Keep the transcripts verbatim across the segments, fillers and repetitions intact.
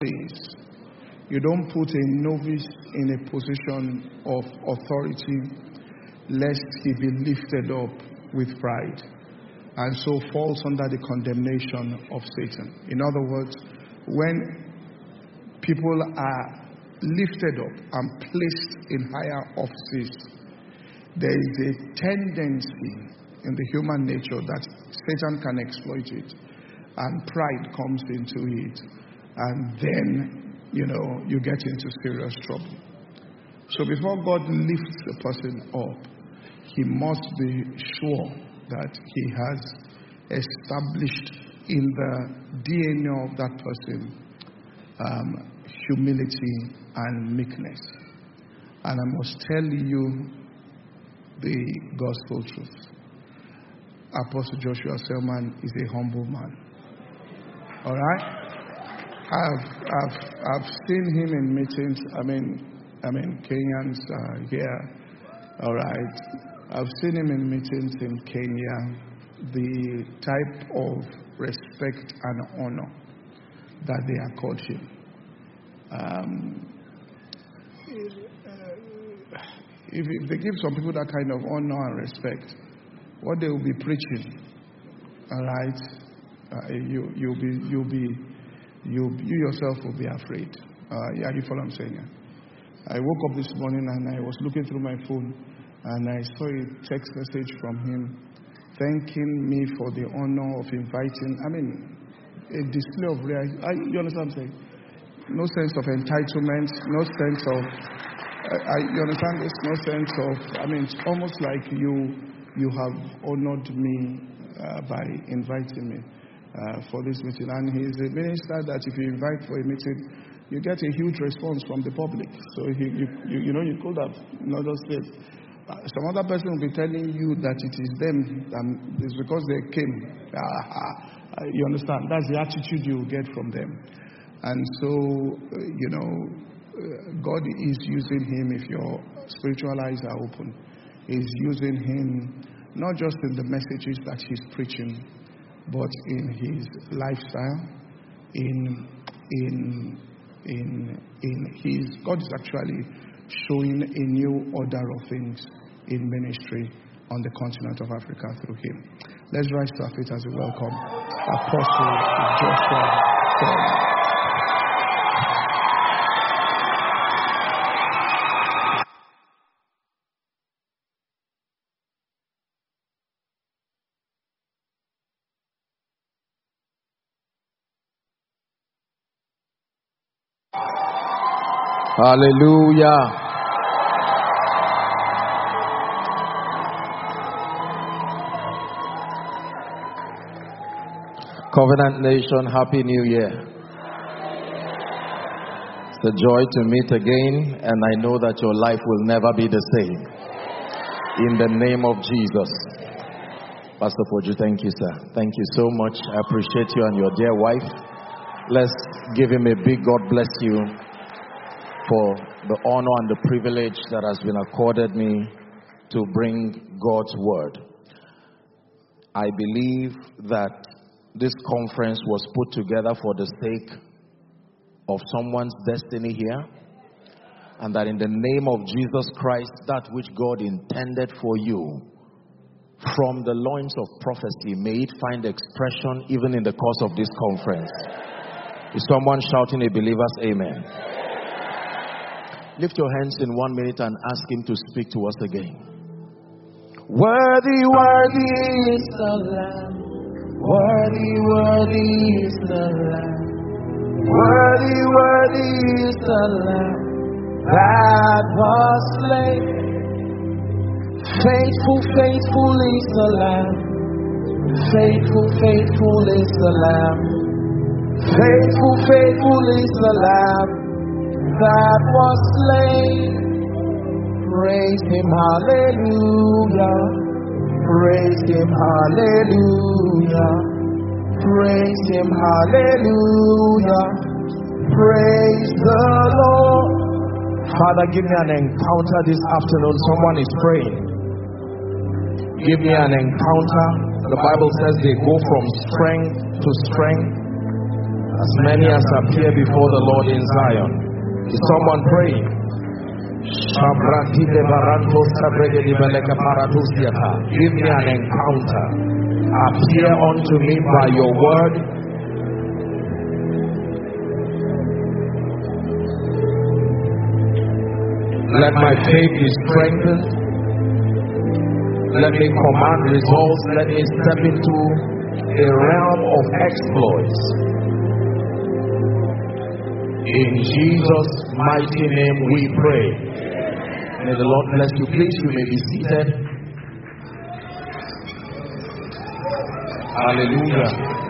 is, you don't put a novice in a position of authority lest he be lifted up with pride and so falls under the condemnation of Satan. In other words, when people are lifted up and placed in higher offices, there is a tendency in the human nature that Satan can exploit it, and pride comes into it, and then, you know, you get into serious trouble. So before God lifts a person up, he must be sure that he has established in the D N A of that person um, humility and meekness. And I must tell you the gospel truth. Apostle Joshua Selman is a humble man. All right? I've I've I've seen him in meetings. I mean, I mean Kenyans are here. All right. I've seen him in meetings in Kenya. The type of respect and honor that they accord him. Um, if, if they give some people that kind of honor and respect, what they will be preaching, all right, uh, you you'll be you'll be you you yourself will be afraid. Uh, yeah, you follow what I'm saying? Yeah? I woke up this morning and I was looking through my phone and I saw a text message from him thanking me for the honor of inviting. I mean, a display of real. I, you understand what I'm saying? No sense of entitlement, no sense of. I, I, you understand this? No sense of. I mean, it's almost like you you have honored me uh, by inviting me uh, for this meeting. And he's a minister that if you invite for a meeting, you get a huge response from the public. So he, you, you you know you could have not just said. Uh, some other person will be telling you that it is them, and it's because they came. Uh, uh, you understand? That's the attitude you get from them. And so, uh, you know, uh, God is using him, if your spiritual eyes are open, is using him not just in the messages that he's preaching, but in his lifestyle, in in in in his. God is actually showing a new order of things in ministry on the continent of Africa through him. Let's rise to our feet as we welcome Apostle Joshua Selman. Hallelujah. Covenant Nation, Happy New Year. It's a joy to meet again, and I know that your life will never be the same. In the name of Jesus. Pastor Poju, thank you, sir. Thank you so much. I appreciate you and your dear wife. Let's give him a big God bless you for the honor and the privilege that has been accorded me to bring God's word. I believe that this conference was put together for the sake of someone's destiny here, and that in the name of Jesus Christ, that which God intended for you from the loins of prophecy, may it find expression even in the course of this conference. Is someone shouting a believer's amen? Lift your hands in one minute and ask him to speak to us again. Worthy, worthy is the Lamb. Worthy, worthy is the Lamb. Worthy, worthy is the Lamb that was slain. Faithful, faithful is the Lamb. Faithful, faithful is the Lamb. Faithful, faithful is the Lamb that was slain. Praise him, hallelujah. Praise him, hallelujah. Praise him, hallelujah. Praise the Lord. Father, give me an encounter this afternoon. Someone is praying. Give me an encounter. The Bible says they go from strength to strength. As many as appear before the Lord in Zion. Is someone praying? Give me an encounter. Appear unto me by your word. Let my faith be strengthened. Let me command results. Let me step into a realm of exploits. In Jesus' mighty name we pray. May the Lord bless you. Please, you may be seated. Hallelujah.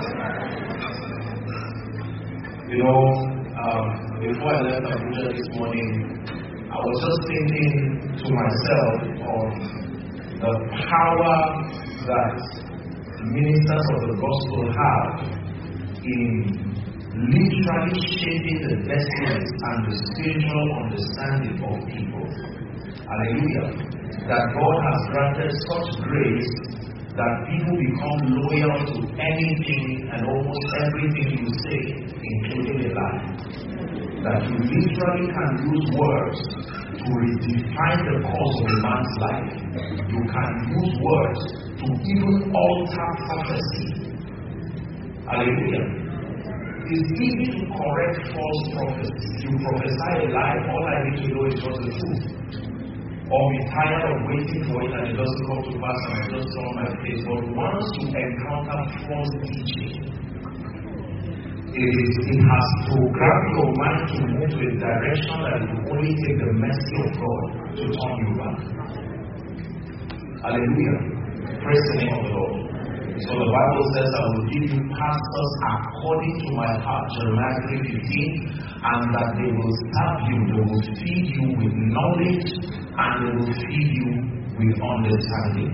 You know, um, before I left Abuja this morning, I was just thinking to myself of the power that ministers of the gospel have in literally shaping the destinies and the spiritual understanding of people. Hallelujah. That God has granted such grace that people become loyal to anything and almost everything you say, including a lie. That you literally can use words to redefine the course of a man's life. You can use words to even alter prophecy. Hallelujah. It's easy to correct false prophecy. You prophesy a lie, all I need to know is just the truth. Or be tired of waiting for it and it doesn't come to pass and I just saw my face. But once you encounter false teaching, it, is, it has programmed your mind to move to a direction that it will only take the mercy of God to turn you back. Hallelujah. Praise the name of the Lord. So the Bible says, I will give you pastors according to my heart, Jeremiah three fifteen, and that they will serve you, they will feed you with knowledge, and they will feed you with understanding.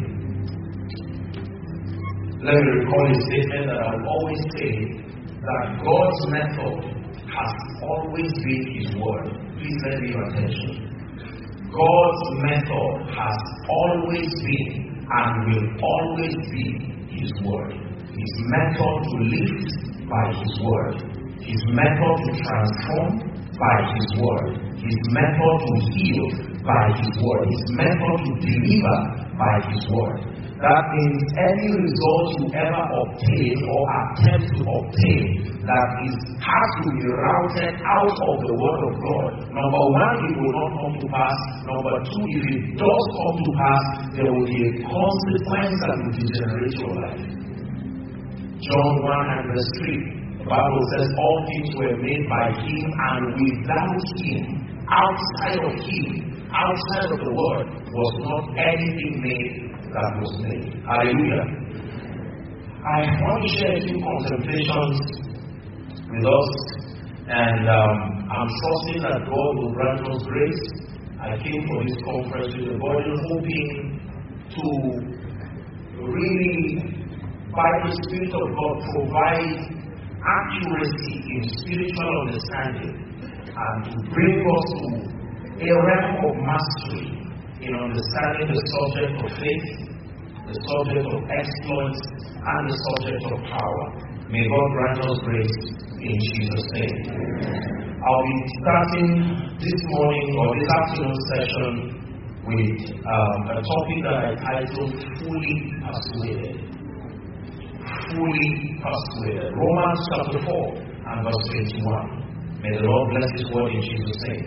Let me recall a statement that I will always say, that God's method has always been His word. Please let me your attention. God's method has always been and will always be His word. His method to lift by His word. His method to transform by His word. His method to heal by His word. His method to deliver by His word. That means any result you ever obtain or attempt to obtain that is has to be routed out of the word of God. Number one, it will not come to pass. Number two, if it does come to pass, there will be a consequence that will degenerate your life. John one and verse three. The Bible says all things were made by Him, and without Him, outside of Him, outside of the word, was not anything made that was made. Hallelujah. I want to share a few contemplations with us, and um, I'm trusting that God will grant us grace. I came for this conference with the body hoping to really, by the Spirit of God, provide accuracy in spiritual understanding and to bring us to a realm of mastery in understanding the subject of faith, the subject of exploits, and the subject of power. May God grant us grace in Jesus' name. I'll be starting this morning or this afternoon session with um, a topic that I titled Fully Persuaded. Fully Persuaded. Romans chapter four and verse twenty-one. May the Lord bless His word in Jesus' name.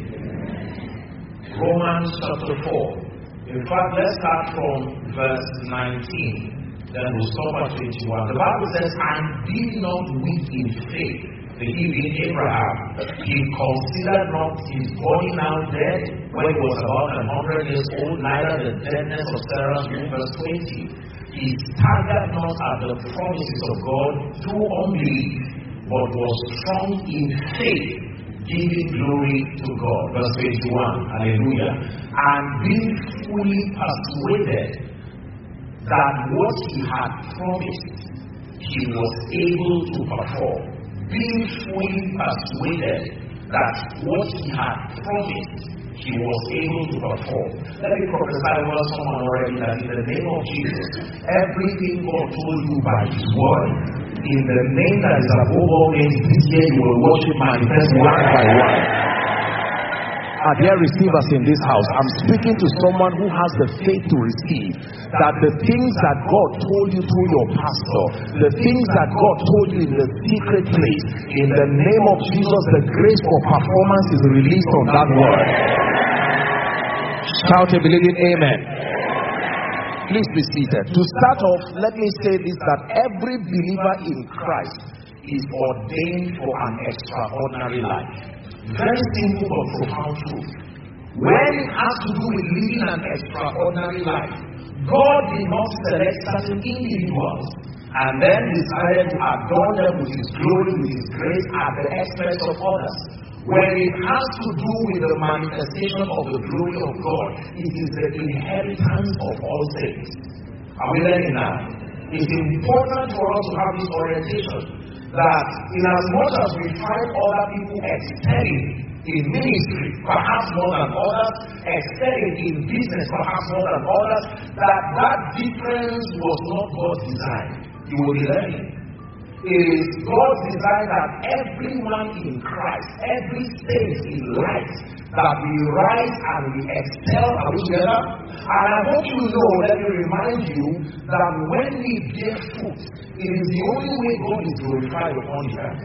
Romans chapter four. In fact, let's start from verse nineteen. Then we'll stop at twenty-one. The Bible says, and be not weak in faith. The he being Abraham, he considered not his body now dead when he was about a hundred years old, neither the deadness of Sarah's womb. Verse twenty. He staggered not at the promises of God through unbelief, but was strong in faith, giving glory to God. Verse twenty-one. Hallelujah. And being fully persuaded that what he had promised, he was able to perform. Being fully persuaded that what he had promised, he was able to perform. Let me prophesy over someone already that in the name of Jesus, everything God told you by His word, in the name that is above all names, this year you will watch it manifest one by one. Are there receivers in this house? I'm speaking to someone who has the faith to receive that the things that God told you through your pastor, the things that God told you in the secret place, in the name of Jesus, the grace for performance is released on that word. Shout a believing amen. Please be seated. To start off, let me say this, that every believer in Christ is ordained for an extraordinary life. Very simple but profound truth. When it has to do with living an extraordinary life, God did not select certain individuals and then decided to adorn them with His glory, with His grace at the expense of others. When it has to do with the manifestation of the glory of God, it is the inheritance of all saints. Are we learning now? It's important for us to have this orientation that in as much as we find other people excelling in ministry, perhaps more than others, excelling in business, perhaps more than others, that that difference was not God's design. You will be learning. It is God's design that everyone in Christ, every saint in life, that we rise and we excel. Are we together? And I hope you know, let me remind you, that when we bear fruit, it is the only way God is glorified upon the earth.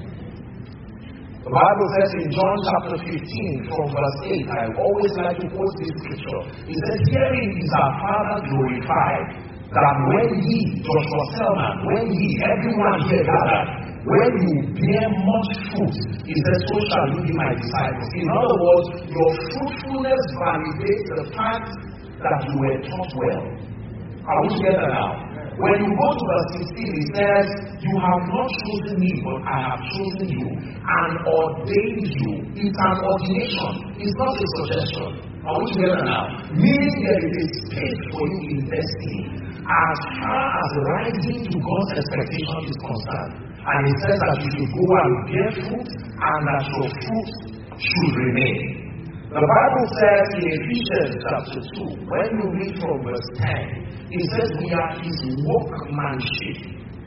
The Bible says in John chapter fifteen from verse eight, I always like to quote this scripture. It says, herein is our Father glorified, that when ye, Joshua Selman, when ye, everyone here gathered, when you bear much fruit, he says, so shall you be my disciples. In other words, your fruitfulness validates the fact that you were taught well. Are we together now? When you go to verse sixteen, it says, you have not chosen me, but I have chosen you and ordained you. It's an ordination. It's not a suggestion. Are we together now? Meaning there is a space for you in destiny as far as rising to God's expectation is concerned. And it says that you should go and bear fruit and that your fruit should remain. The Bible says in Ephesians chapter two, when you read from verse ten, it says we are His workmanship,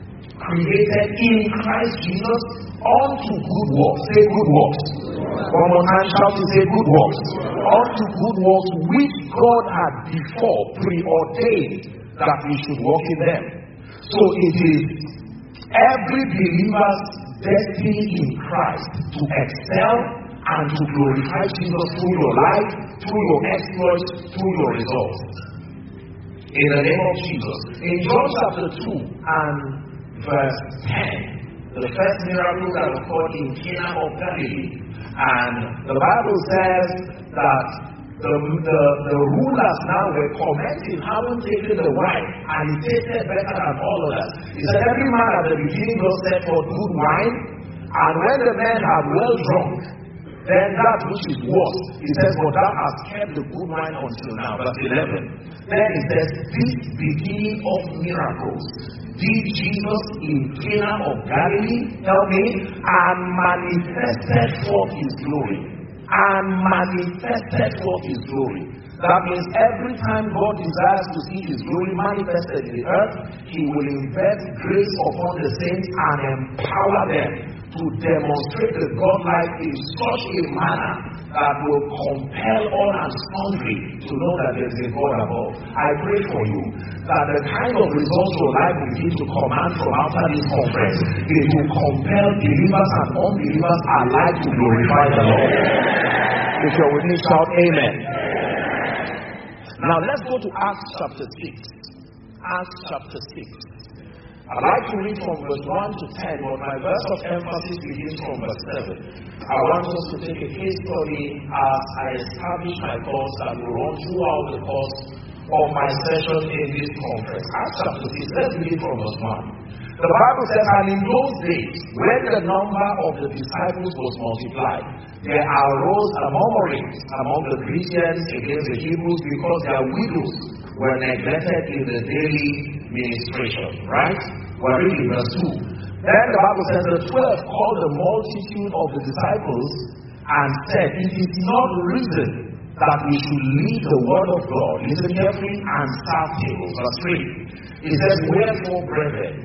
created in Christ Jesus unto good works. Say good works. One more time, shout to say good works. Unto good works which God had before preordained that we should walk in them. So it is every believer's destiny in Christ to excel and to glorify Jesus through your life, through your exploits, through your results. In the name of Jesus. In John chapter two and verse ten, the first miracle that occurred in Cana of Galilee, and the Bible says that the, the, the rulers now were commenting, haven't taken the wine, and it tasted better than all others. He said, every man at the beginning was set for good wine, and when the men had well drunk, then that which is worse, he says, but thou hast kept the good wine until now. Verse eleven. Then he says, this beginning of miracles did Jesus in Cana of Galilee, help me, and manifested forth His glory. And manifested forth His glory. That means every time God desires to see His glory manifested in the earth, He will invest grace upon the saints and empower them to demonstrate the God-like in such a manner that will compel all and sundry to know that there is a God above. I pray for you that the kind of results your life will begin to command from after this conference, it will compel believers and unbelievers alike to glorify the Lord. If you're with me, shout amen. Now let's go to Acts chapter six. Acts chapter six. I'd like to read from verse one to ten, but my verse of emphasis begins from verse seven. I want us to take a case study as I establish my course that will run throughout the course of my session in this conference. Acts chapter six, let's read from verse one. The Bible says, and in those days, when the number of the disciples was multiplied, there arose a murmuring among the Christians against the Hebrews because their widows were neglected in the daily ministration. Right? We're reading verse two. Then the Bible says, the twelve called the multitude of the disciples and said, it is not reason that we should leave the word of God, listen carefully, and serve tables. Verse three. It says, wherefore, brethren,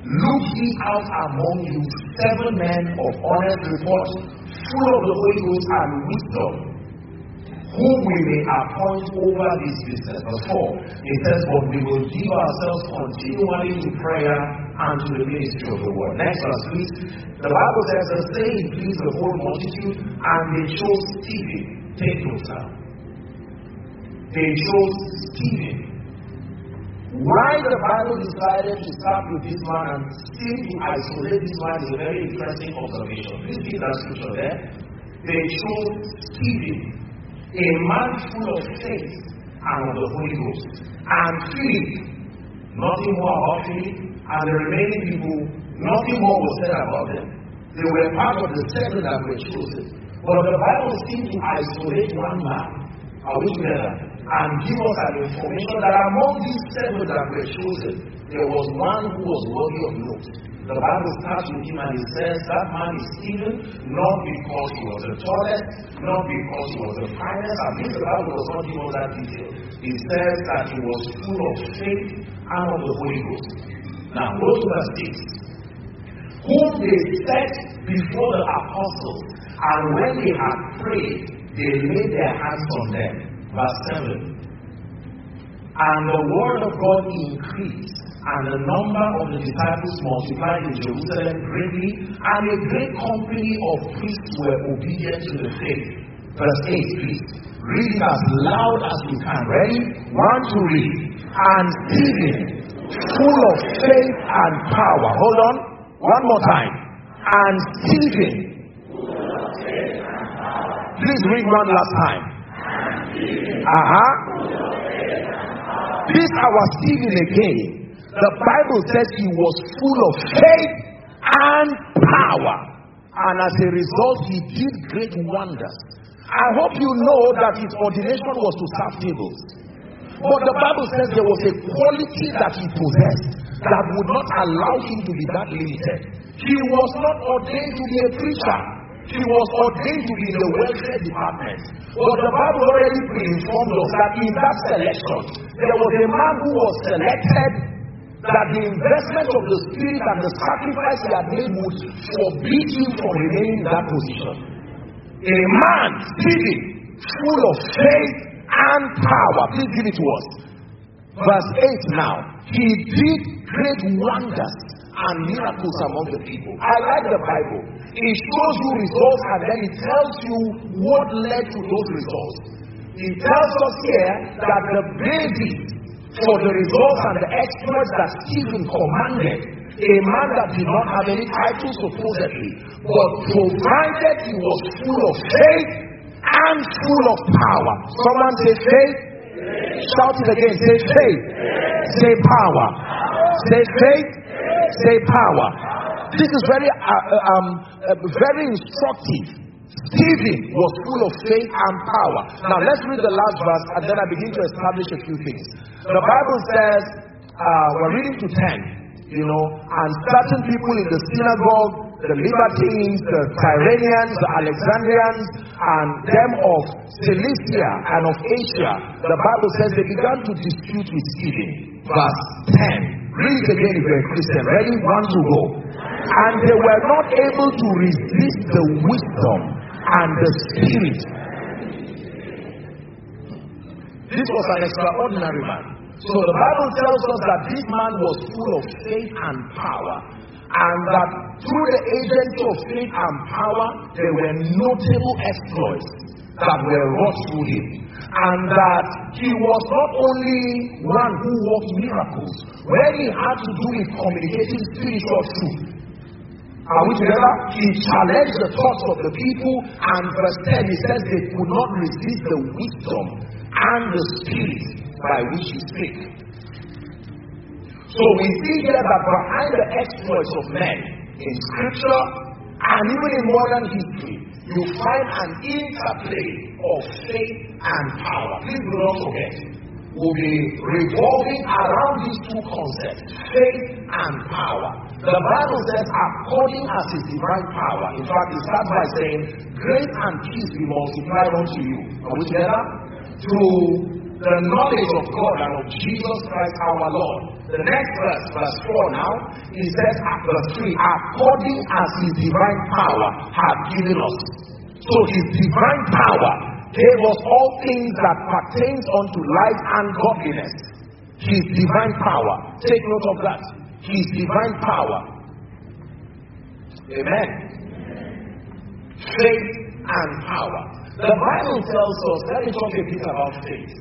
Look ye out among you seven men of honest report, full of the Holy Ghost and wisdom, whom we may appoint over this business. Verse four, it says, but we will give ourselves continually to prayer and to the ministry of the word. Next verse, please. The Bible says, the saying pleased the whole multitude, and they chose Stephen. Take note now. They chose Stephen. Why the Bible decided to start with this man and seem to isolate this man is a very interesting observation. Please keep that scripture there. They chose Stephen, a man full of faith and of the Holy Ghost, and Philip, nothing more about Philip, and the remaining people, nothing more was said about them. They were part of the seven that were chosen. But the Bible seems to isolate one man, are we together, and give us an information that among these seven that were chosen, there was one who was worthy of note. The Bible starts with him and it says that man is Stephen, not because he was the tallest, not because he was the finest. At least the Bible does not give us that detail. It says that he was full of faith and of the Holy Ghost. Now go to verse six. Whom they set before the apostles, and when they had prayed, they laid their hands on them. Verse seven. And the word of God increased, and the number of the disciples multiplied in Jerusalem greatly, and a great company of priests were obedient to the faith. Verse eight, please. Read it as loud as you can. Ready? One to read. And Stephen, full of faith and power. Hold on. One more time. And Stephen. Please read one last time. Uh-huh. This our Stephen again. The Bible says he was full of faith and power. And as a result, he did great wonders. I hope you know that his ordination was to serve tables. But the Bible says there was a quality that he possessed that would not allow him to be that limited. He was not ordained to be a preacher. He was ordained to be in the welfare department. But the Bible already pre-informed us that in that selection, there was a man who was selected that the investment of the Spirit and the sacrifice he had made would forbid him from remaining in that position. A man, Stephen, full of faith and power. Please give it to us. Verse eight now. He did great wonders and miracles among the people. I like the Bible. It shows you results and then it tells you what led to those results. It tells us here that the basis for the results and the exploits that Stephen commanded, a man that did not have any title supposedly, but provided he was full of faith and full of power. Someone say faith. Shout it again. Say faith. Say power. Say faith. Say power. This is very uh, um, uh, very instructive. Stephen was full of faith and power. Now let's read the last verse and then I begin to establish a few things. The Bible says, uh, we're reading to ten, you know, and certain people in the synagogue, the Libertines, the Cyrenians, the Alexandrians, and them of Cilicia and of Asia, the Bible says they began to dispute with Stephen. Verse ten. Read it again if you're a Christian. Ready? One to go. And they were not able to resist the wisdom and the Spirit. This was an extraordinary man. So the Bible tells us that this man was full of faith and power, and that through the agency of faith and power, there were notable exploits that were wrought through him. And that he was not only one who worked miracles, when he had to do with communicating spiritual truth. Are we together? He challenged the thoughts of the people, and verse ten, he says they could not resist the wisdom and the Spirit by which he spake. So we see here that behind the exploits of men in Scripture and even in modern history, you find an interplay of faith and power. Please do not forget, we'll be revolving around these two concepts, faith and power. The Bible says, according as his divine power. In fact, it starts by saying, grace and peace be multiplied unto you. Are we together? Through the knowledge of God and of Jesus Christ our Lord. The next verse, verse four now, it says at verse three, according as his divine power hath given us. So his divine power gave us all things that pertains unto life and godliness. His divine power. Take note of that. His divine power. Amen. Faith and power. The Bible tells us, let me talk a bit about faith.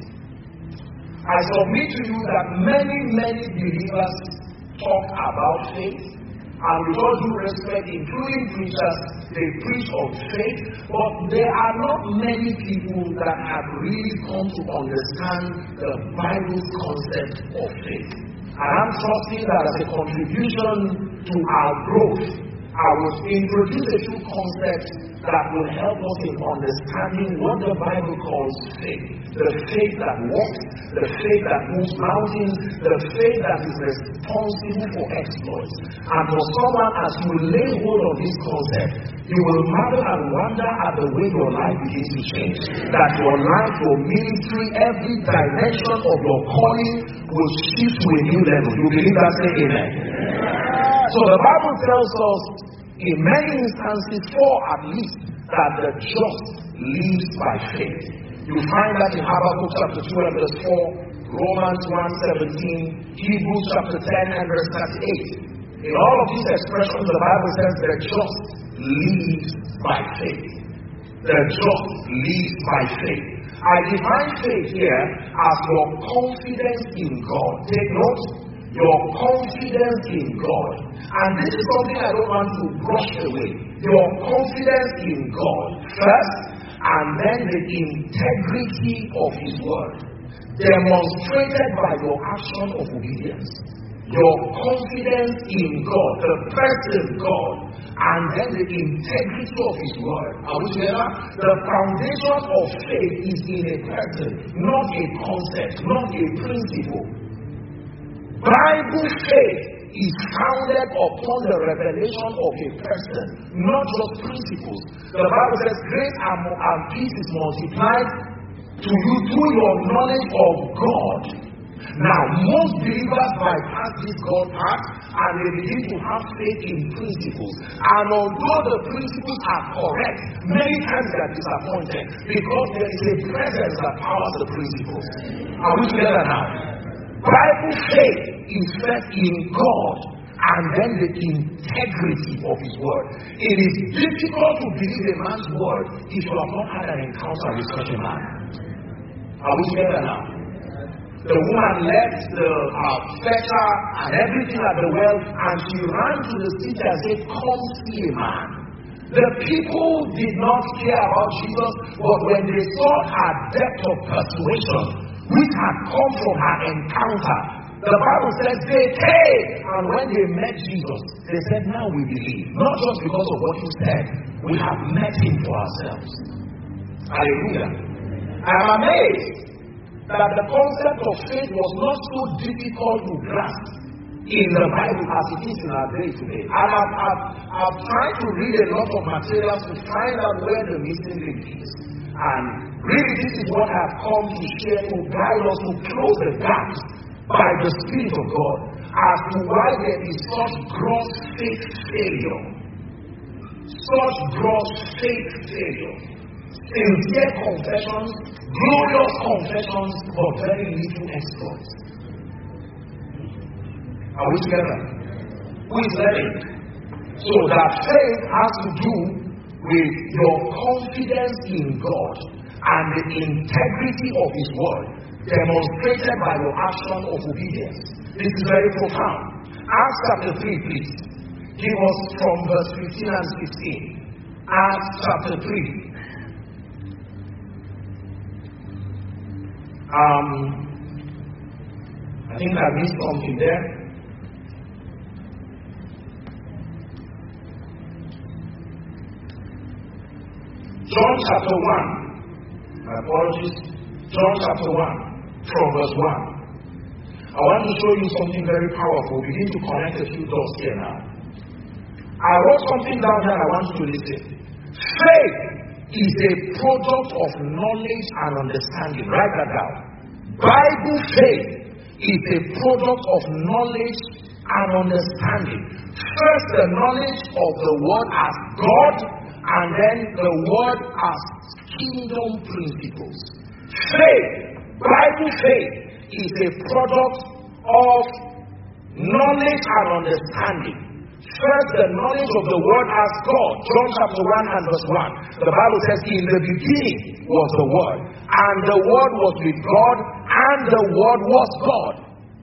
I submit to you that many, many believers talk about faith, and with all due respect, including preachers, they preach of faith, but there are not many people that have really come to understand the Bible's concept of faith. And I'm trusting that as a contribution to our growth, I will introduce a few concepts that will help us in understanding what the Bible calls faith. The faith that walks, the faith that moves mountains, the faith that is responsible for exploits. And for someone, as you lay hold of this concept, you will marvel and wonder at the way your life begins to change. That your life, your ministry, every dimension of your calling will shift to a new level. You believe that? Say amen. So the Bible tells us in many instances, four at least, that the just lives by faith. You find that in Habakkuk chapter two and verse four, Romans one seventeen, Hebrews chapter ten and verse thirty-eight. In all of these expressions, the Bible says the just lives by faith. The just lives by faith. I define faith here as your confidence in God. Take note. Your confidence in God. And this is something I don't want to brush away. Your confidence in God first, and then the integrity of his word, demonstrated by your action of obedience. Your confidence in God, the person God, and then the integrity of his word. Are we together? The foundation of faith is in a person, not a concept, not a principle. Bible faith is founded upon the revelation of a person, not just principles. The Bible says, grace and peace is multiplied to you through your knowledge of God. Now, most believers bypass this God part and they begin to have faith in principles. And although the principles are correct, many times they are disappointed because there is a presence that powers the principles. Are we together now? Bible faith is first in God and then the integrity of his word. It is difficult to believe a man's word if you have not had an encounter with such a man. Are we together now? The woman left the uh, fetcher and everything at the well, and she ran to the city and said, come see a man. The people did not care about Jesus, but when they saw her depth of persuasion, which had come from her encounter, the Bible says they came, and when they met Jesus, they said, now we believe. Not just because of what you said, we have met him for ourselves. Hallelujah. I am amazed that the concept of faith was not so difficult to grasp in the Bible as it is in our day today. And I've, I've, I've tried to read a lot of materials to find out where the missing link is. And really this is what I've come to share to guide us to close the gaps by the Spirit of God as to why there is such gross faith failure. Such gross faith failure. Sincere confessions, glorious confessions, but very little exploits. Are we together? Who is learning? So that faith has to do with your confidence in God and the integrity of his word, demonstrated by your action of obedience. This is very profound. Acts chapter three, please. Give us from verse fifteen and sixteen. Acts chapter three. Um, I think I missed something there. John chapter one. My apologies. John chapter one, from verse one. I want to show you something very powerful. We need to connect a few dots here now. I wrote something down here I want you to listen. Faith is a product of knowledge and understanding. Write that down. Bible faith is a product of knowledge and understanding. First, the knowledge of the word as God, and then the word as kingdom principles. Faith, Bible faith, is a product of knowledge and understanding. First, the knowledge of the word as God. John chapter one and verse one. The Bible says, in the beginning was the word, and the word was with God, and the word was God.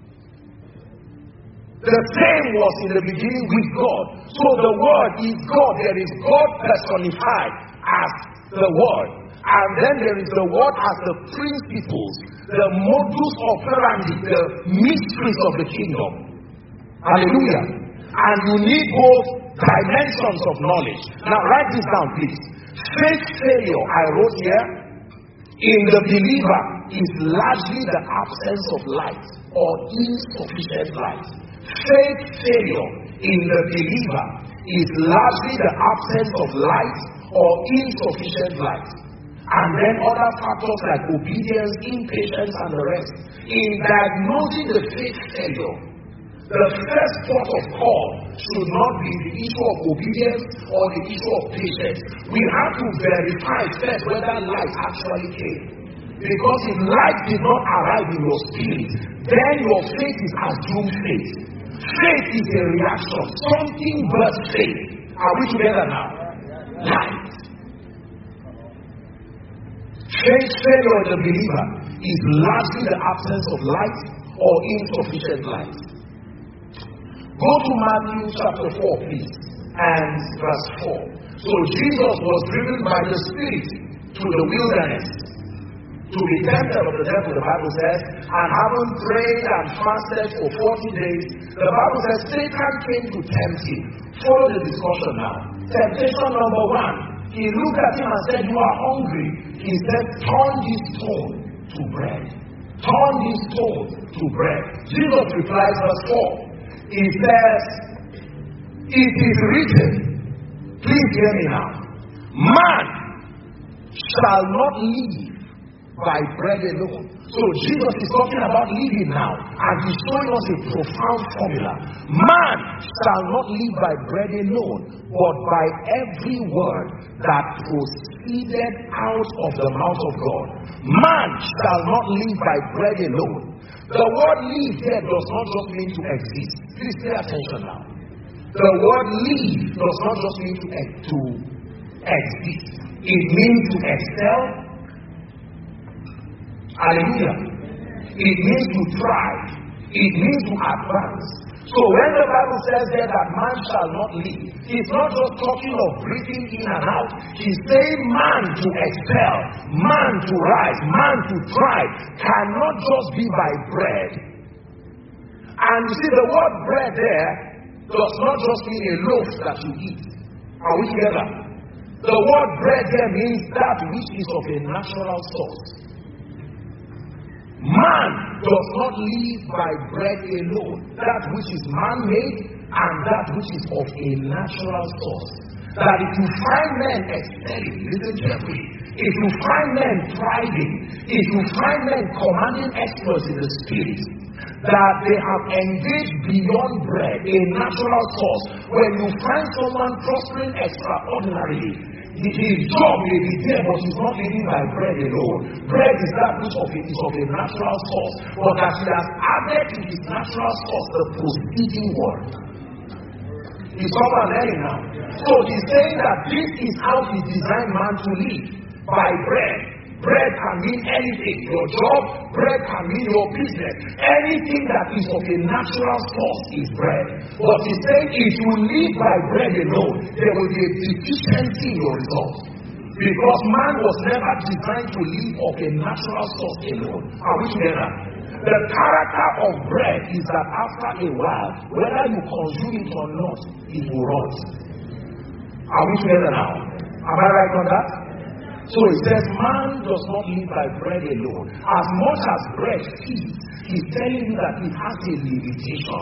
The same was in the beginning with God. So the word is God. There is God personified as the word. And then there is the word as the principles, the modus operandi, the mysteries of the kingdom. Hallelujah. And you need both dimensions of knowledge. Now write this down, please. Faith failure, I wrote here, in the believer is largely the absence of light or insufficient light. Faith failure in the believer is largely the absence of light or insufficient light. And then other factors like obedience, impatience, and the rest. In diagnosing the faith failure, the first port of call should not be the issue of obedience or the issue of patience. We have to verify first whether light actually came. Because if light did not arrive in your spirit, then your faith is assumed faith. Faith is a reaction. Something births faith. Are we together now? Light. Faith failure in the believer is largely the absence of light or insufficient light. Go to Matthew chapter four, please, and verse four. So Jesus was driven by the Spirit to the wilderness to be tempted of the devil, the Bible says, and having prayed and fasted for forty days, the Bible says Satan came to tempt him. Follow the discussion now. Temptation number one. He looked at him and said, you are hungry. He said, turn this stone to bread. Turn this stone to bread. Jesus replies, verse four. He says, it is written, please hear me now, man shall not live by bread alone. So Jesus is talking about living now, and he's showing us a profound formula. Man shall not live by bread alone, but by every word that proceeded out of the mouth of God. Man shall not live by bread alone. The word live there does not just mean to exist. Please pay attention now. The word live does not just mean to, to exist. It means to excel. Hallelujah. It means to thrive. It means to advance. So when the Bible says there that man shall not live, it's not just talking of breathing in and out. He's saying man to excel, man to rise, man to thrive cannot just be by bread. And you see, the word bread there does not just mean a loaf that you eat. Are we together? The word bread there means that which is of a natural source. Man does not live by bread alone. That which is man-made and that which is of a natural source. That if you find men excelling, listen carefully, if you find men thriving, if you find men commanding exploits in the spirit, that they have engaged beyond bread, a natural source. When you find someone prospering extraordinarily, his job may be there, but he's not living by bread alone. Bread is that which of it is of a natural source, but that he has added to his natural source the proceeding word. Is someone learning now? So he's saying that this is how he designed man to live, by bread. Bread can mean anything. Your job, bread can mean your business. Anything that is of a natural source is bread. But he's saying if you live by bread alone, there will be a deficiency in your results. Because man was never designed to live of a natural source alone. Are we together? The character of bread is that after a while, whether you consume it or not, it will rot. Are we together now? Am I right on that? So it says, man does not live by bread alone. As much as bread feeds, he's telling you that it has a limitation.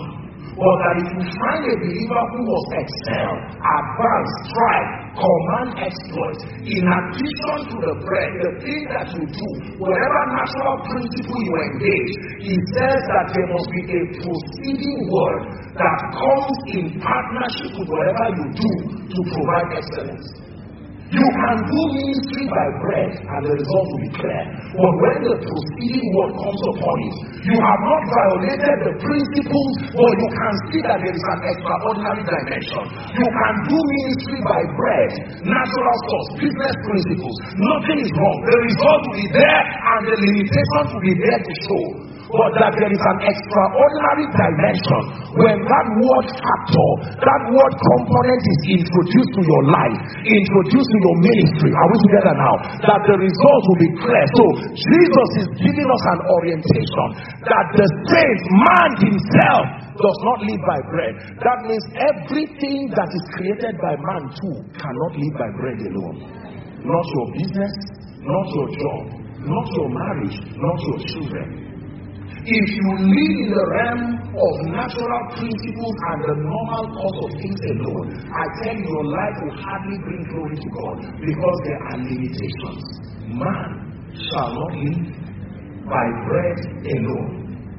But that if you find a believer who was excel, advance, strive, command exploits, in addition to the bread, the thing that you do, whatever natural principle you engage, he says that there must be a proceeding word that comes in partnership with whatever you do to provide excellence. You can do ministry by bread and the result will be clear. But when the proceeding word comes upon it, you have not violated the principles, but you can see that there is an extraordinary dimension. You can do ministry by bread, natural source, business principles. Nothing is wrong. The result will be there and the limitations will be there to show. But that there is an extraordinary dimension when that word factor, that word component is introduced to your life, introduced to your ministry. Are we together now? That the result will be clear. So Jesus is giving us an orientation that the saint man himself does not live by bread. That means everything that is created by man too cannot live by bread alone. Not your business, not your job, not your marriage, not your children. If you live in the realm of natural principles and the normal course of things alone, I tell you, your life will hardly bring glory to God because there are limitations. Man shall not live by bread alone,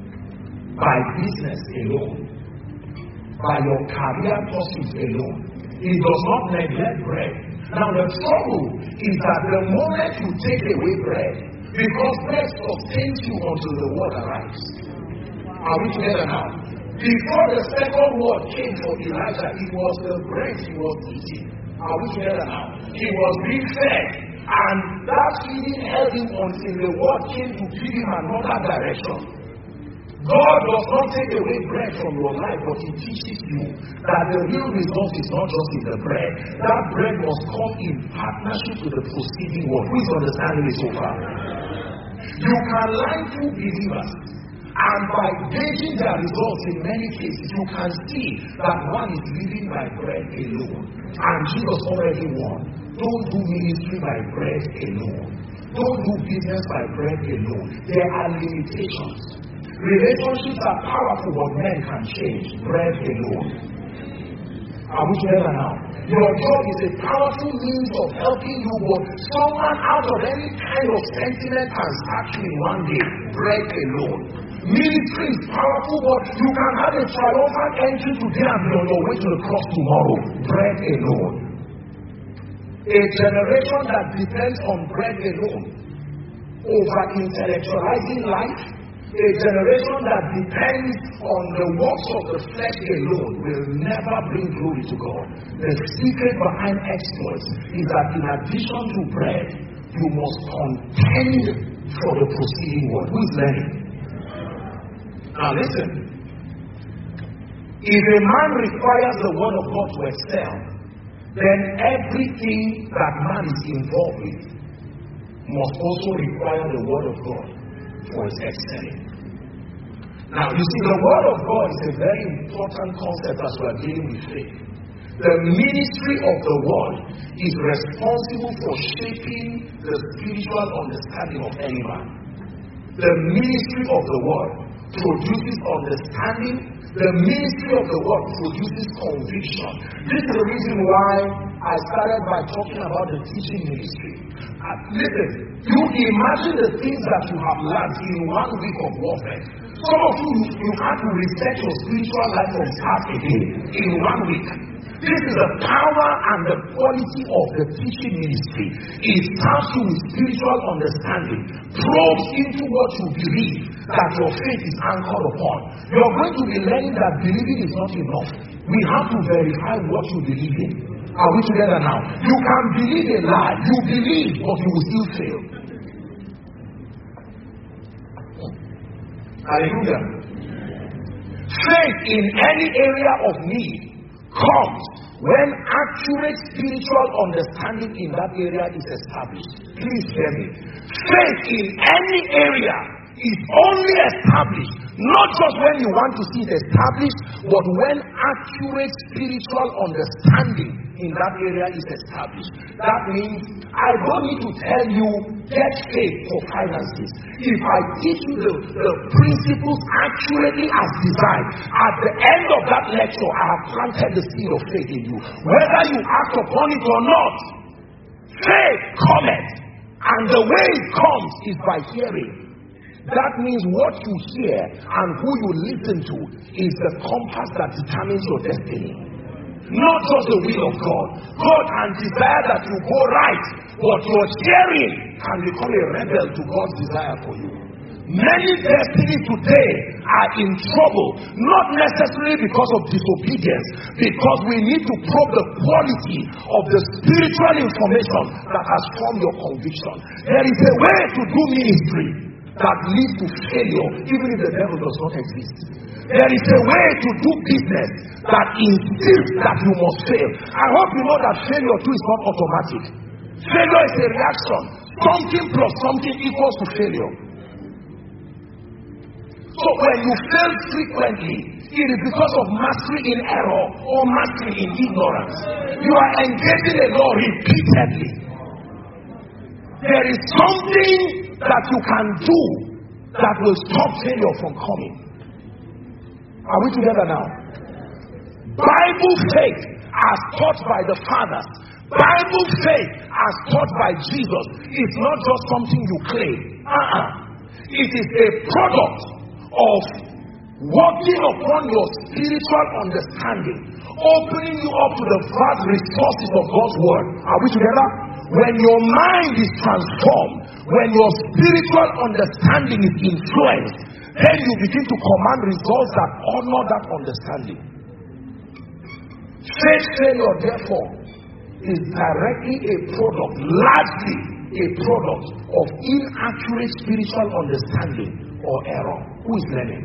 by business alone, by your career pursuits alone. He does not neglect bread. Now the trouble is that the moment you take away bread, because bread sustains you until the word arrives. Are we together now? Before the second word came for Elijah, it was the bread he was eating. Are we together now? He was being fed. And that feeding held him until the word came to give him another direction. God does not take away bread from your life, but he teaches you that the real result is not just in the bread. That bread must come in partnership with the proceeding word. Who is understanding this so far? You can line two believers, and by gauging their results in many cases, you can see that one is living by bread alone. And Jesus already warned, don't do ministry by bread alone. Don't do business by bread alone. There are limitations. Relationships are powerful, but men can change. Bread alone. Are we together now? Your job is a powerful means of helping you, but someone out of any kind of sentiment can start you in one day. Bread alone. Ministry is powerful, but you can have a triumphant entry today and be on your way to the cross tomorrow. Bread alone. A generation that depends on bread alone, over intellectualizing life, a generation that depends on the works of the flesh alone will never bring glory to God. The secret behind exploits is that in addition to bread, you must contend for the proceeding word. Who is learning? Now listen. If a man requires the word of God to excel, then everything that man is involved with must also require the word of God for its excelling. Now, you see, the word of God is a very important concept as we are dealing with faith. The ministry of the word is responsible for shaping the spiritual understanding of any man. The ministry of the word produces understanding. The ministry of the word produces conviction. This is the reason why I started by talking about the teaching ministry. Uh, listen, you imagine the things that you have learned in one week of warfare. Some of you, you have to reset your spiritual life from start again in one week. This is the power and the quality of the teaching ministry. It starts you with spiritual understanding, probes into what you believe that your faith is anchored upon. You're going to be learning that believing is not enough. We have to verify what you believe in. Are we together now? You can believe a lie. You believe, but you will still fail. Hallelujah. Faith in any area of need comes when accurate spiritual understanding in that area is established. Please hear me. Faith in any area is only established not just when you want to see it established, But when accurate spiritual understanding in that area is established, that means I don't need to tell you, get faith for finances. If I teach you the, the principles accurately as designed, at the end of that lecture, I have planted the seed of faith in you. Whether you act upon it or not, faith cometh. And the way it comes is by hearing. That means what you hear and who you listen to is the compass that determines your destiny. Not just the will of God. God can desire that you go right, but your hearing can become a rebel to God's desire for you. Many destinies today are in trouble, not necessarily because of disobedience, because we need to probe the quality of the spiritual information that has formed your conviction. There is a way to do ministry that leads to failure, even if the devil does not exist. There is a way to do business that insists that you must fail. I hope you know that failure too is not automatic. Failure is a reaction. Something plus something equals to failure. So when you fail frequently, it is because of mastery in error or mastery in ignorance. You are engaging a law repeatedly. There is something that you can do that will stop failure from coming. Are we together now? Bible faith as taught by the fathers, Bible faith as taught by Jesus is not just something you claim. Uh-uh. It is a product of working upon your spiritual understanding, opening you up to the vast resources of God's word. Are we together? When your mind is transformed, when your spiritual understanding is influenced, then you begin to command results that honor that understanding. Faith failure, therefore, is directly a product, largely a product of inaccurate spiritual understanding or error. Who is learning?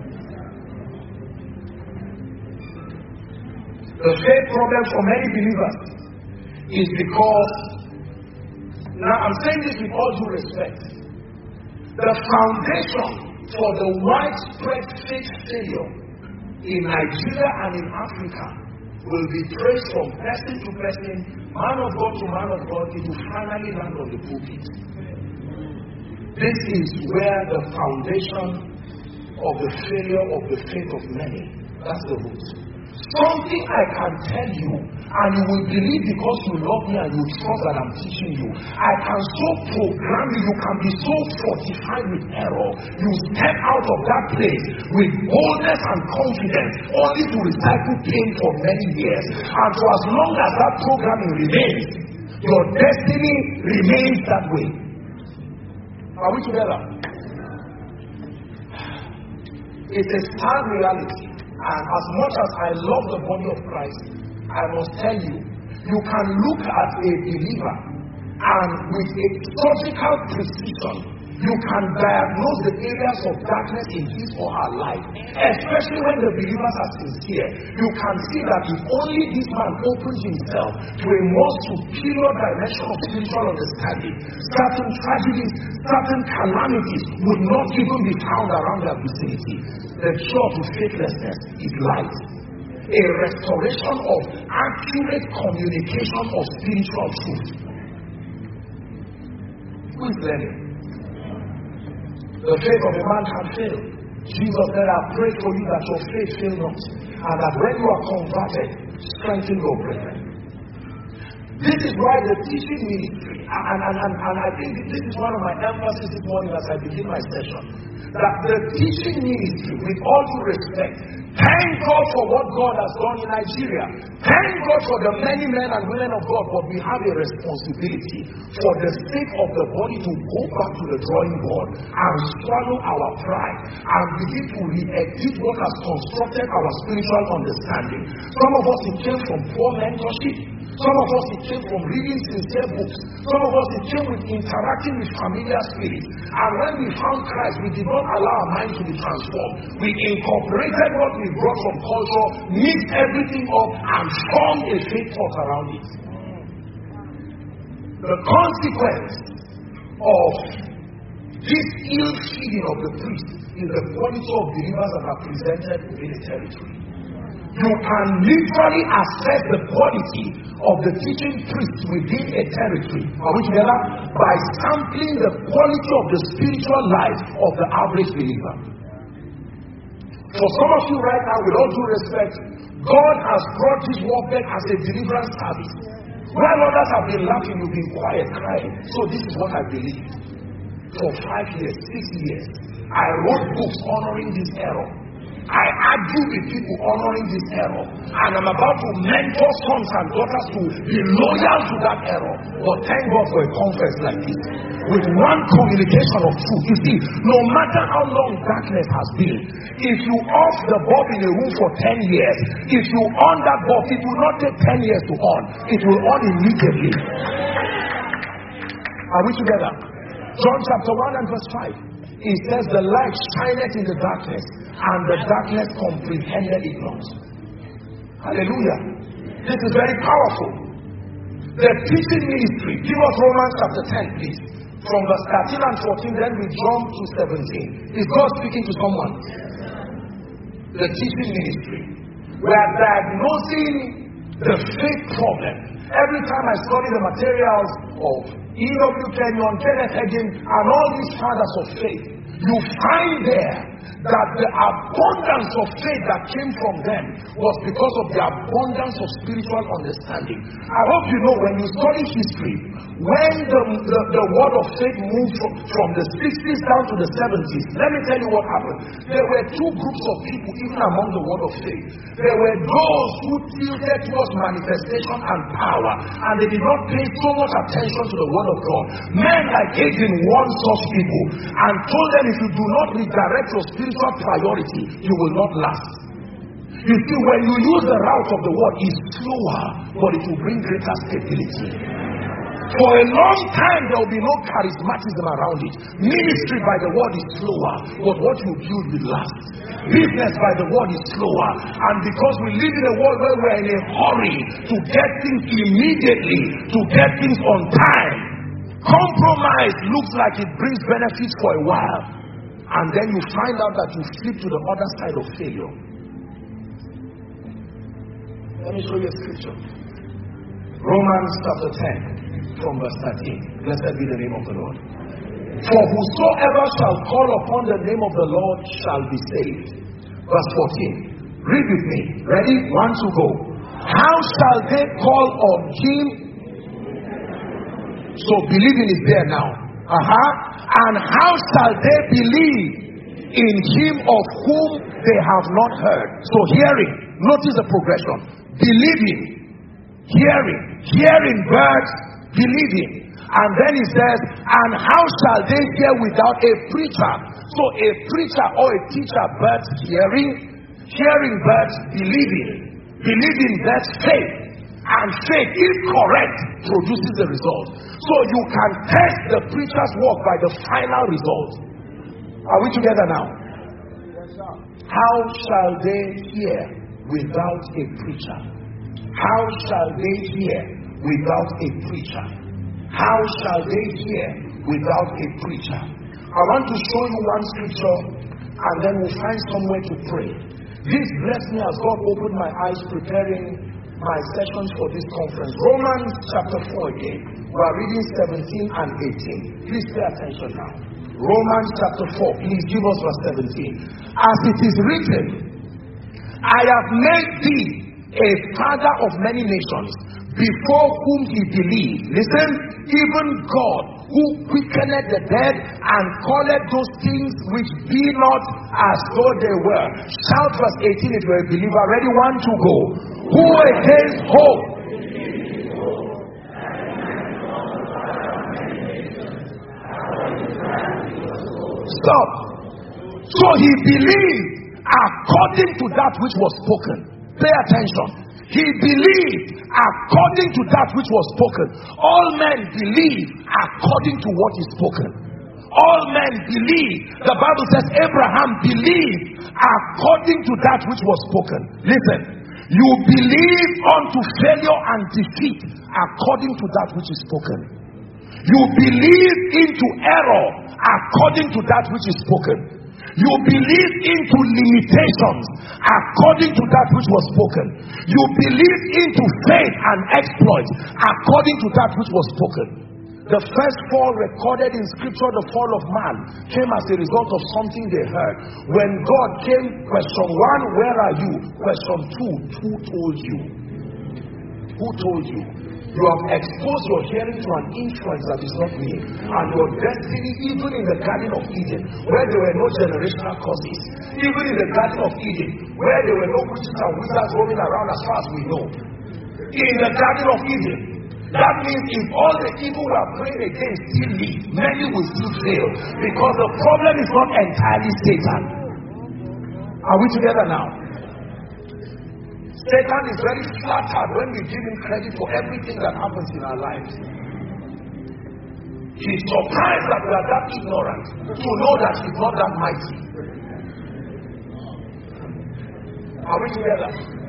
The faith problem for many believers is because, now I'm saying this with all due respect, the foundation for the widespread faith failure in Nigeria and in Africa will be traced from person to person, man of God to man of God, it will finally land on the pulpit. This is where the foundation of the failure of the faith of many, that's the root. Something I can tell you, and you will believe because you love me and you trust that I'm teaching you. I can so program you, you can be so fortified with error. You step out of that place with boldness and confidence, only to recycle pain for many years. And for as long as that programming remains, your destiny remains that way. Are we together? It's a sad reality. And as much as I love the body of Christ, I must tell you, you can look at a believer and with a surgical precision, you can diagnose the areas of darkness in his or her life. Especially when the believers are sincere. You can see that if only this man opens himself to a more superior dimension of spiritual understanding, certain tragedies, certain calamities would not even be found around their vicinity. The cure to faithlessness is light. A restoration of accurate communication of spiritual truth. Who is learning? The faith of a man can fail. Jesus said, I pray for you that your faith fail not, and that when you are converted, strengthen your brethren. This is why the teaching ministry, and, and, and, and I think this is one of my emphasis this morning as I begin my session, that the teaching ministry, with all due respect, thank God for what God has done in Nigeria. Thank God for the many men and women of God, but we have a responsibility for the sake of the body to go back to the drawing board and swallow our pride and begin to re-edit what has constructed our spiritual understanding. Some of us, it came from poor mentorship. Some of us, it came from reading sincere books. Some of us, it came with interacting with familiar spirits. And when we found Christ, we did not allow our minds to be transformed. We incorporated what we brought from culture, mixed everything up, and formed a faith thought around it. The consequence of this ill feeding of the priest is the quality of believers that are presented within a territory. You can literally assess the quality of the teaching priest within a territory. Are we together? By sampling the quality of the spiritual life of the average believer. For some of you right now, with all due respect, God has brought this warfare as a deliverance service. While others have been laughing, you've been quiet, crying. So this is what I believe. For five years, six years, I wrote books honoring this error. I argue with people honoring this error. And I'm about to mentor sons and daughters to be loyal to that error. But thank God for a conference like this. With one communication of truth. You see, no matter how long darkness has been, if you off the bulb in a room for ten years, if you on that bulb, it will not take ten years to on. It will on immediately. Are we together? John chapter one and verse five. It says, the light shineth in the darkness, and the darkness comprehended it not. Hallelujah. This is very powerful. The teaching ministry. Give us Romans chapter ten, please. From verse thirteen and fourteen, then we jump to seventeen. Is God speaking to someone? The teaching ministry. We are diagnosing the faith problem. Every time I study the materials of E W Kenyon, Kenneth Hagin, and all these fathers of faith, you find there that the abundance of faith that came from them was because of the abundance of spiritual understanding. I hope you know, when you study history, when the, the, the word of faith moved from, from the sixties down to the seventies, let me tell you what happened. There were two groups of people even among the word of faith. There were those who tilted towards manifestation and power, and they did not pay so much attention to the word of God. Men like Hagin warned such people and told them, if you do not redirect your spiritual priority, you will not last. You see, when you use the route of the word, it's slower, but it will bring greater stability. For a long time, there will be no charismatism around it. Ministry by the word is slower, but what you build will last. Business by the word is slower, and because we live in a world where we're in a hurry to get things immediately, to get things on time, compromise looks like it brings benefits for a while, and then you find out that you flip to the other side of failure. Let me show you a scripture. Romans chapter ten, from verse thirteen. Blessed be the name of the Lord. For whosoever shall call upon the name of the Lord shall be saved. Verse fourteen. Read with me. Ready? One to go. How shall they call on him? So believing is there now. Uh-huh. And how shall they believe in him of whom they have not heard? So hearing. Notice the progression. Believing. Hearing. Hearing birds. Believing. And then he says, and how shall they hear without a preacher? So a preacher or a teacher birds hearing. Hearing birds believing. Believing birds faith. And faith, if correct, produces the result. So you can test the preacher's work by the final result. Are we together now? Yes, sir. How shall they hear without a preacher? How shall they hear without a preacher? How shall they hear without a preacher? I want to show you one scripture, and then we'll find somewhere to pray. This blessed me as God opened my eyes preparing my sessions for this conference. Romans chapter four again. We are reading seventeen and eighteen. Please pay attention now. Romans chapter four. Please give us verse seventeen. As it is written, I have made thee a father of many nations, before whom he believed. Listen, even God, who quickeneth the dead and calleth those things which be not as though they were. Shout verse eighteen if you're a believer. Ready? One to go. Who against hope? Stop. So he believed according to that which was spoken. Pay attention. He believed according to that which was spoken. All men believe according to what is spoken. All men believe. The Bible says Abraham believed according to that which was spoken. Listen, you believe unto failure and defeat according to that which is spoken. You believe into error according to that which is spoken. You believe into limitations according to that which was spoken. You believe into faith and exploits according to that which was spoken. The first fall recorded in scripture, the fall of man, came as a result of something they heard. When God came, question one, where are you? Question two, who told you? Who told you? You have exposed your hearing to an influence that is not me. And your destiny, even in the Garden of Eden, where there were no generational causes, even in the Garden of Eden, where there were no witches and wizards roaming around as far as we know. In the Garden of Eden, that means if all the evil we are praying against still live, many will still fail. Because the problem is not entirely Satan. Are we together now? Satan is very flattered when we give him credit for everything that happens in our lives. He's surprised that we are that ignorant to know that he's not that mighty. Are we together?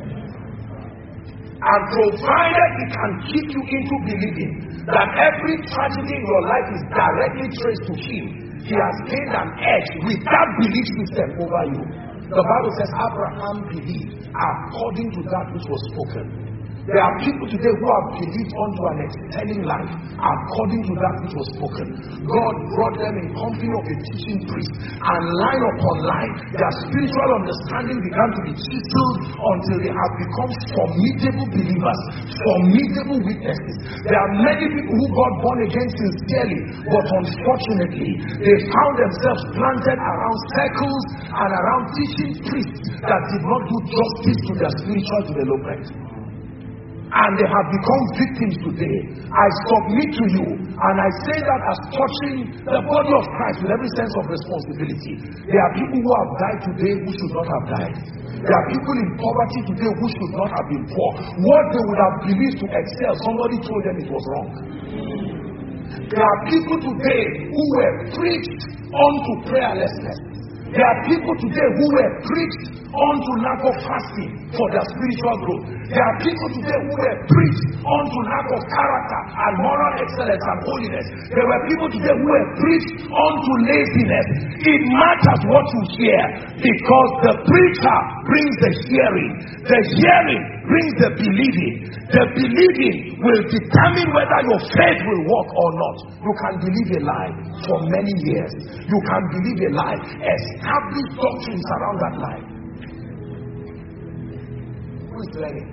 And provided he can keep you into believing that every tragedy in your life is directly traced to him, he has gained an edge with that belief system over you. The Bible says Abraham believed according to that which was spoken. There are people today who have believed unto an excelling life according to that which was spoken. God brought them in company of a teaching priest, and line upon line, their spiritual understanding began to be chiseled until they have become formidable believers, formidable witnesses. There are many people who got born again sincerely, but unfortunately, they found themselves planted around circles and around teaching priests that did not do justice to their spiritual development. And they have become victims today. I submit to you, and I say that as touching the body of Christ with every sense of responsibility. There are people who have died today who should not have died. There are people in poverty today who should not have been poor. What they would have believed to excel, somebody told them it was wrong. There are people today who were preached unto prayerlessness. There are people today who were preached unto lack of fasting for their spiritual growth. There are people today who were preached unto lack of character and moral excellence and holiness. There were people today who were preached unto laziness. It matters what you hear, because the preacher brings the hearing. The hearing brings the believing. The believing will determine whether your faith will work or not. You can believe a lie for many years. You can believe a lie. Establish doctrines around that lie. Who is learning?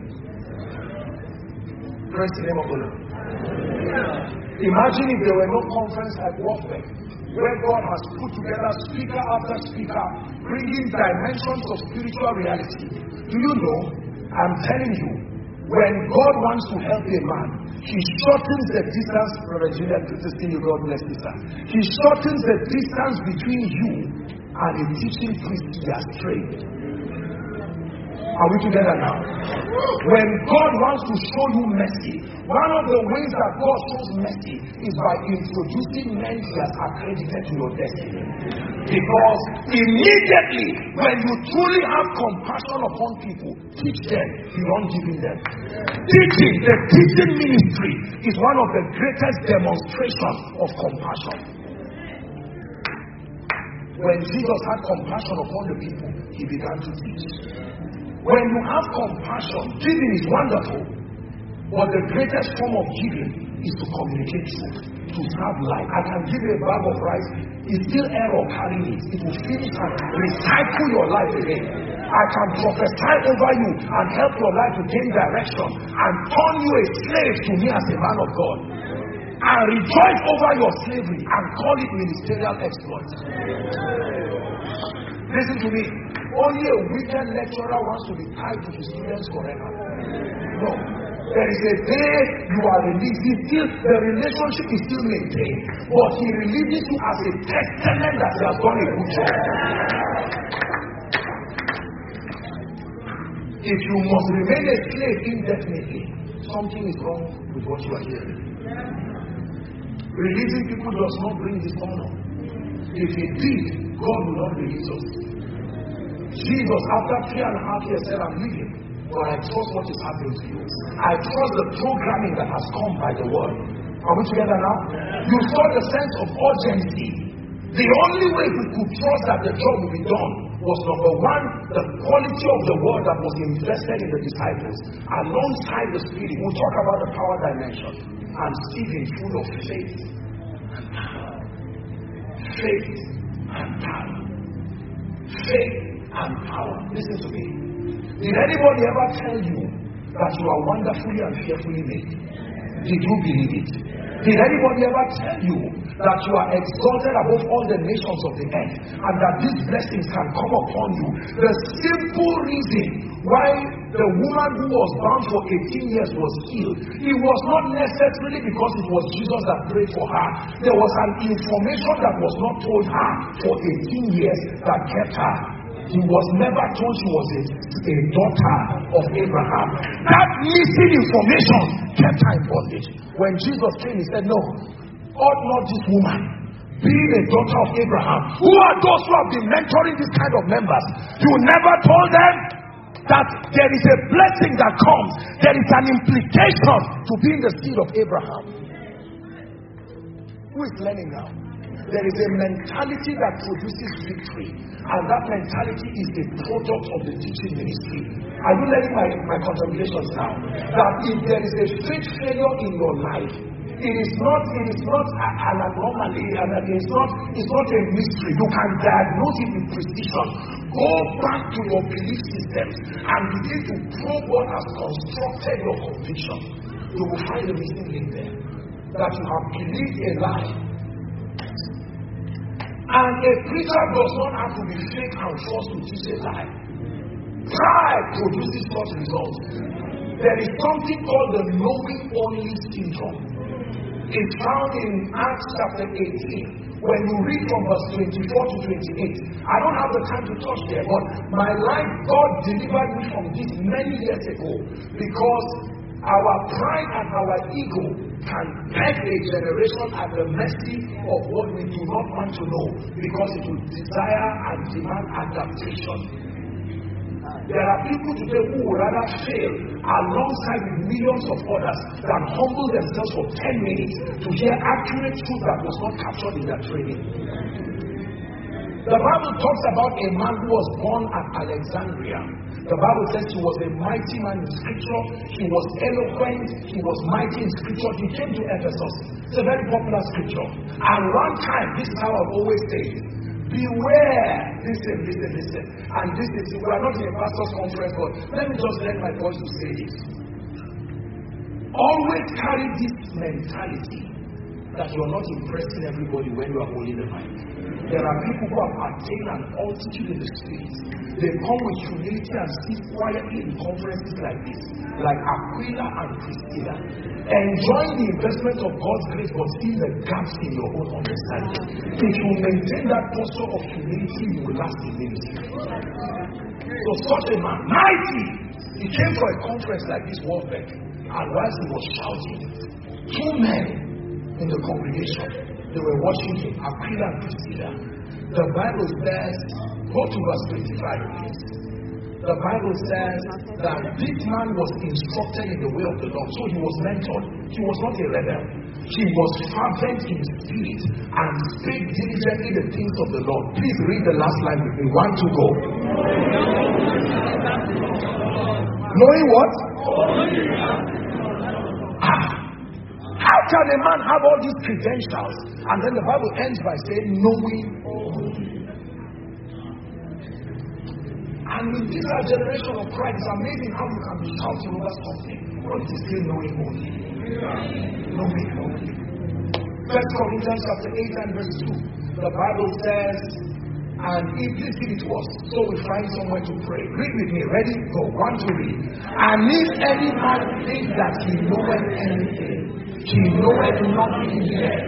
Praise the name of the Lord. Imagine if there were no conference like Warfare, where God has put together speaker after speaker, bringing dimensions of spiritual reality. Do you know? I'm telling you, when God wants to help a man, He shortens the distance. Brother Julian, good to see you. God bless you, sir. He shortens the distance between you and a teaching priest he has trained. Are we together now? When God wants to show you mercy, one of the ways that God shows mercy is by introducing men He has accredited to your destiny. Because immediately when you truly have compassion upon people, teach them beyond giving them. Teaching, the teaching ministry is one of the greatest demonstrations of compassion. When Jesus had compassion upon the people, He began to teach. When you have compassion, giving is wonderful, but the greatest form of giving is to communicate truth, to have life. I can give you a bag of rice, it's still error carrying it. It will finish and recycle your life again. I can prophesy over you and help your life to gain direction and turn you a slave to me as a man of God. And rejoice over your slavery and call it ministerial exploits. Listen to me. Only a wicked lecturer wants to be tied to his students forever. No. There is a day you are released. He still, the relationship is still maintained. But he releases you as a testament that he has done a good job. If you must remain a slave indefinitely, something is wrong with what you are hearing. Releasing people does not bring dishonor. If it did, God will not release us. Jesus, after three and a half years, said, I'm leaving, but I trust what is happening to you. I trust the programming that has come by the word. Are we together now? You saw the sense of urgency The only way we could trust that the job will be done was, number one, the quality of the word that was invested in the disciples alongside the Spirit. We'll talk about the power dimension. And Stephen full of faith and power. Faith and power. Faith and power. Listen to me. Did anybody ever tell you that you are wonderfully and fearfully made? Did you believe it? Did anybody ever tell you that you are exalted above all the nations of the earth and that these blessings can come upon you? The simple reason why the woman who was bound for eighteen years was healed, it was not necessarily because it was Jesus that prayed for her. There was an information that was not told her for eighteen years that kept her. He was never told she was a, a daughter of Abraham. That missing information kept her in bondage. When Jesus came, he said, no, ought not this woman, being a daughter of Abraham, who are those who have been mentoring this kind of members? You never told them that there is a blessing that comes. There is an implication to being the seed of Abraham. Who is learning now? There is a mentality that produces victory, and that mentality is a product of the teaching ministry. Are you learning my, my contemplations now? That if there is a faith failure in your life, it is not it is not an anomaly, and it's not it's not a mystery. You can diagnose it with precision. Go back to your belief systems and begin to probe what has constructed your conviction. You will find the missing link there. That you have believed a lie. And a preacher does not have to be fake and forced to teach a lie. Pride produces such results. There is something called the knowing only syndrome. It's found in Acts chapter eighteen. When you read from verse twenty-four to twenty-eight, I don't have the time to touch there, but my life, God delivered me from this many years ago, because our pride and our ego can peg a generation at the mercy of what we do not want to know, because it will desire and demand adaptation. There are people today who would rather fail alongside with millions of others than humble themselves for ten minutes to hear accurate truth that was not captured in their training. The Bible talks about a man who was born at Alexandria. The Bible says he was a mighty man in scripture. He was eloquent. He was mighty in scripture. He came to Ephesus. It's a very popular scripture. And one time, this is how I've always said it. Beware. Listen, listen, listen. And this is, we are not in a pastor's conference, but let me just let my voice to say this. Always carry this mentality that you are not impressing everybody when you are holding the mic. There are people who have attained an altitude in the spirit. They come with humility and sit quietly in conferences like this, like Aquila and Priscilla, enjoying the investment of God's grace, but seeing the gaps in your own understanding. If you maintain that posture of humility, you will last in ministry. So such a man, mighty, he came for a conference like this, Warbeck, and whilst he was shouting, two men in the congregation, they were watching him, Aquila and Priscilla. The Bible says, go to verse twenty-five, please. The Bible says that this man was instructed in the way of the Lord, so he was mentored. He was not a rebel. He was fervent in spirit and spake diligently the things of the Lord. Please read the last line with me. One to go. Knowing what? Ah. How can a man have all these credentials? And then the Bible ends by saying, knowing only. And in this generation of pride, it's amazing how you can be shouting over something, but it is still knowing only. Knowing only. First Corinthians chapter eight and verse two. The Bible says, and implicit it was, so we find somewhere to pray. Read with me. Ready? Go. One to read. And if any man think that he knoweth anything, he knoweth nothing yet.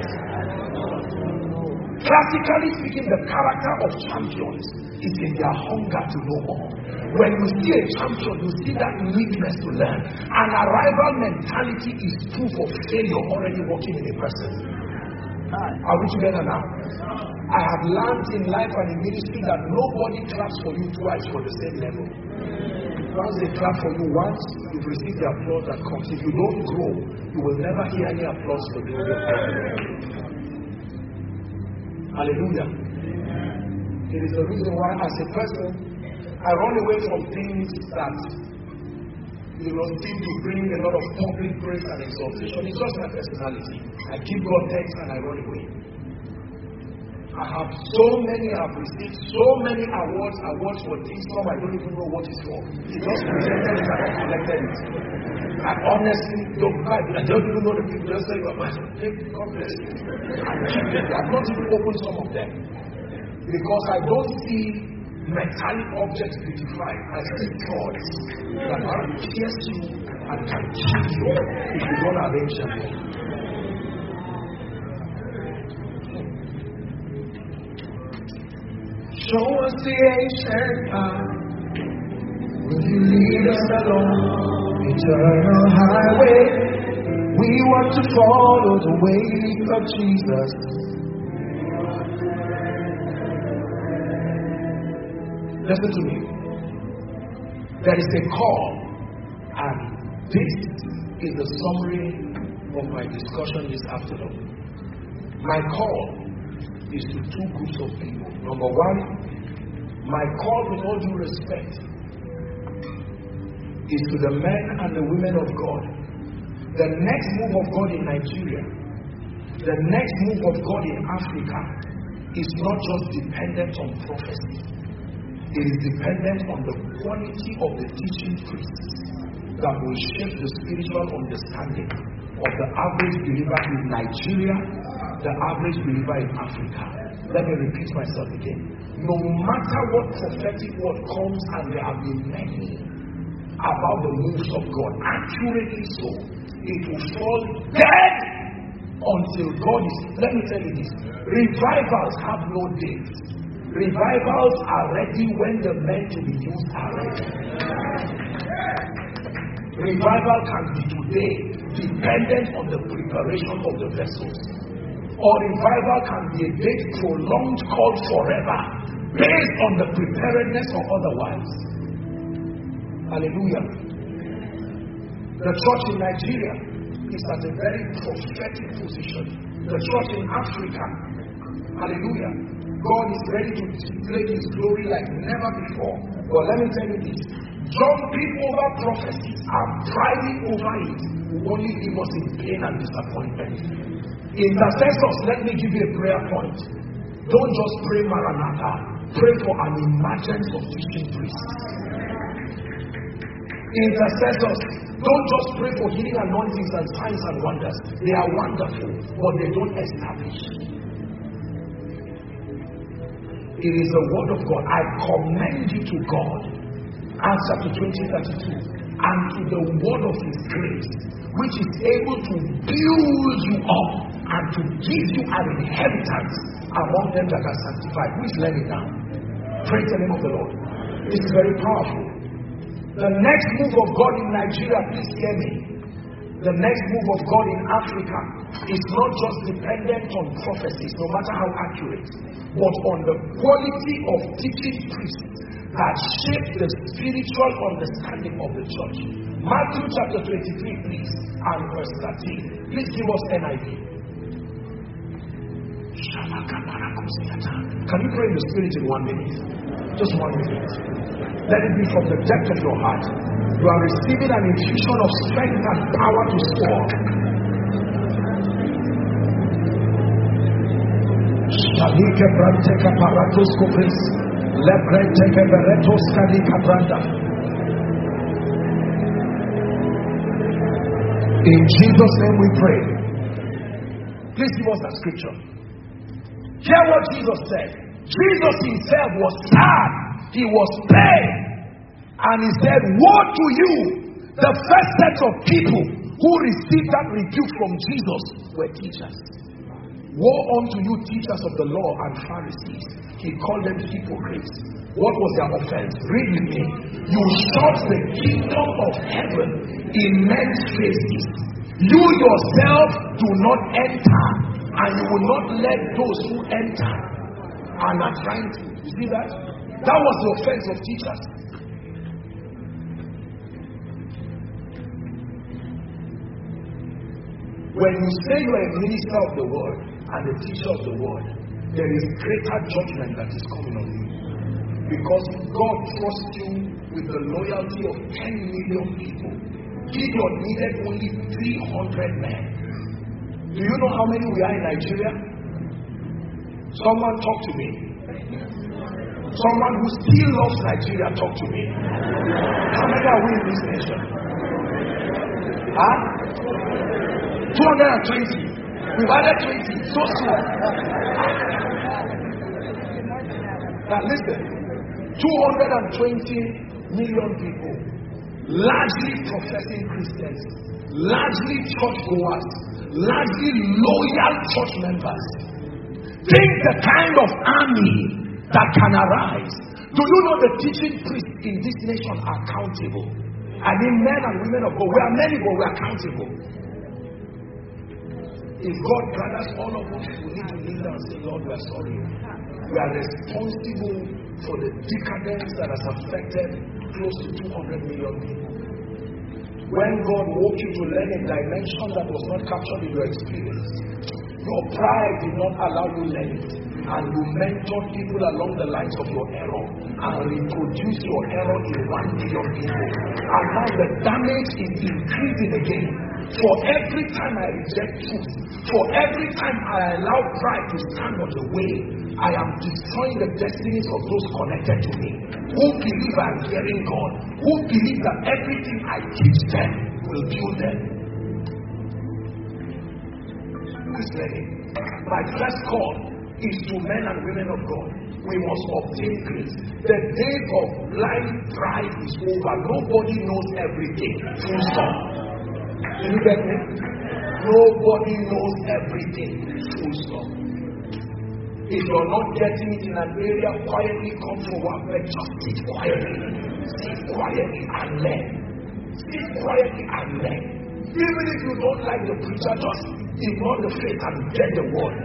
Classically speaking, the character of champions is in their hunger to know more. When you see a champion, you see that weakness to learn. An arrival mentality is proof of failure already working in a person. Are we together now? I have learned in life and in ministry that nobody claps for you twice for the same level. Once they clap for you once, you've received the applause that comes. If you don't grow, you will never hear any applause for the glory of God. Hallelujah. It is the reason why, as a person, I run away from things that, you know, seem to bring a lot of public praise and exaltation. It's just my personality. I keep God thanks and I run away. I have so many, I've received so many awards, awards for things some I don't even know what it's for. It's just presented it and I collected it. I honestly don't, I don't even know the people just say, God bless you. And keep it. I've not even opened some of them. Because I don't see metallic objects beautified. I see gods that can pierce you and can kill you if you don't arrange them. Show us the ancient path. Will you lead us along eternal highway? We want to follow the way of Jesus. Listen to me. There is a call, and this is the summary of my discussion this afternoon. My call is to two groups of people. Number one, my call with all due respect is to the men and the women of God. The next move of God in Nigeria, the next move of God in Africa is not just dependent on prophecy. It is dependent on the quality of the teaching priests that will shape the spiritual understanding of the average believer in Nigeria, the average believer in Africa. Let me repeat myself again. No matter what prophetic word comes, and there have been many about the moves of God, accurately so, it will fall dead until God is. Let me tell you this: revivals have no date. Revivals are ready when the men to be used are ready. Revival can be today, dependent on the preparation of the vessels. Or revival can be a date prolonged, called forever, based on the preparedness or otherwise. Hallelujah. The church in Nigeria is at a very prophetic position. The church in Africa, hallelujah, God is ready to display His glory like never before. But let me tell you this: jumping over prophecies and priding over it will only leave us in pain and disappointment. Intercessors, let me give you a prayer point. Don't just pray Maranatha. Pray for an emergence of teaching priests. Intercessors, don't just pray for healing anointings and signs and wonders. They are wonderful, but they don't establish. It is the word of God. I commend you to God, Acts chapter twenty, thirty-two, and to the word of His grace, which is able to build you up and to give you an inheritance among them that are sanctified. Please let me down. Praise the name of the Lord. This is very powerful. The next move of God in Nigeria, please hear me. The next move of God in Africa is not just dependent on prophecies, no matter how accurate, but on the quality of teaching priests that shape the spiritual understanding of the church. Matthew chapter twenty-three, please, and verse thirteen. Please give us N I V. Can you pray in the spirit in one minute? Just one minute. Let it be from the depth of your heart. You are receiving an infusion of strength and power to soar. Shalike branteka paratos kopris. Lebrenteke beretos kadika branda. In Jesus' name we pray. Please give us that scripture. Hear what Jesus said. Jesus Himself was sad. He was pained. And He said, woe to you! The first set of people who received that rebuke from Jesus were teachers. Woe unto you, teachers of the law and Pharisees. He called them hypocrites. What was their offense? Read with me. You shut the kingdom of heaven in men's faces. You yourself do not enter, and you will not let those who enter and are trying to. You see that? That was the offense of teachers. When you say you are a minister of the word and a teacher of the word, there is greater judgment that is coming on you. Because God trusts you with the loyalty of ten million people. Gideon needed only three hundred men. Do you know how many we are in Nigeria? Someone talk to me. Someone who still loves Nigeria, talk to me. How many are we in this nation? Huh? two hundred twenty. We've added twenty. So soon. Now listen. two hundred twenty million people, largely professing Christians, largely churchgoers, largely loyal church members. Think the kind of army that can arise. Do you know the teaching priests in this nation are accountable? I mean, men and women of God. We are many, but we are accountable. If God gathers all of us, we need to kneel down and say, Lord, we are sorry. We are responsible for the decadence that has affected close to two hundred million people. When God woke you to learn a dimension that was not captured in your experience, your pride did not allow you to learn it. And you mentored people along the lines of your error and reproduced your error in one million people. And now the damage is increasing again. For every time I reject truth, for every time I allow pride to stand on the way, I am destroying the destinies of those connected to me, who believe I am hearing God, who believe that everything I teach them will build them. Who is ready? My first call is to men and women of God. We must obtain grace. The days of blind pride is over. Nobody knows everything. Full stop. Do you get me? Nobody knows everything. Full stop. If you're not getting it in an area, quietly come forward, but just sit quietly. Sit quietly and learn. Sit quietly and learn. Even if you don't like the preacher, just ignore the faith and get the word.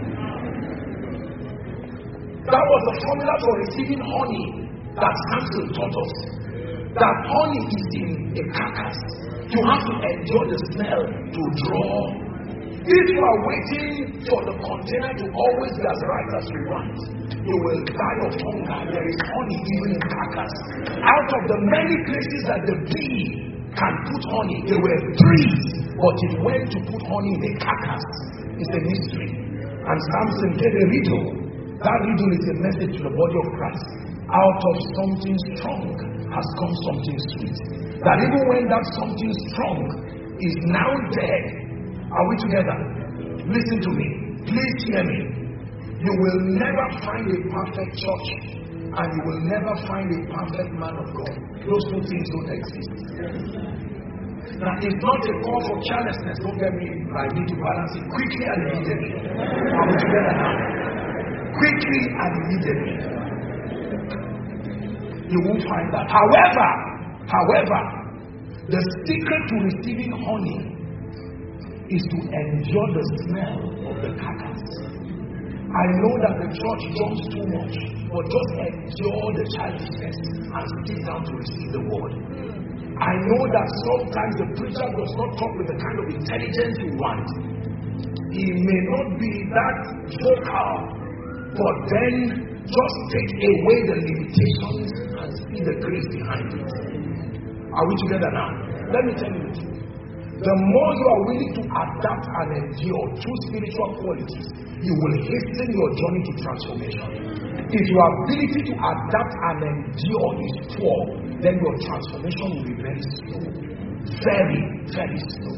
That was the formula for receiving honey that Samson taught us. That honey is in a carcass. You have to enjoy the smell to draw. If you are waiting for the container to always be as right as you want, you will die of hunger. There is honey even in carcass. Out of the many places that the bee can put honey, there were three, but it went to put honey in a carcass. It's a mystery. And Samson gave a riddle. That riddle is a message to the body of Christ. Out of something strong has come something sweet. That even when that something strong is now dead, are we together? Listen to me. Please hear me. You will never find a perfect church, and you will never find a perfect man of God. Those two things don't exist. Now, it's not a call for carelessness. Don't get me. I need to balance it quickly and immediately. Are we together now? Quickly and immediately. You won't find that. However, however, the secret to receiving honey is to endure the smell of the carcass. I know that the church jumps too much, but just endure the childishness and sit down to receive the word. I know that sometimes the preacher does not talk with the kind of intelligence you want. He may not be that vocal, but then just take away the limitations and see the grace behind it. Are we together now? Let me tell you the truth. The more you are willing to adapt and endure through spiritual qualities, you will hasten your journey to transformation. If your ability to adapt and endure is poor, then your transformation will be very slow. Very, very slow.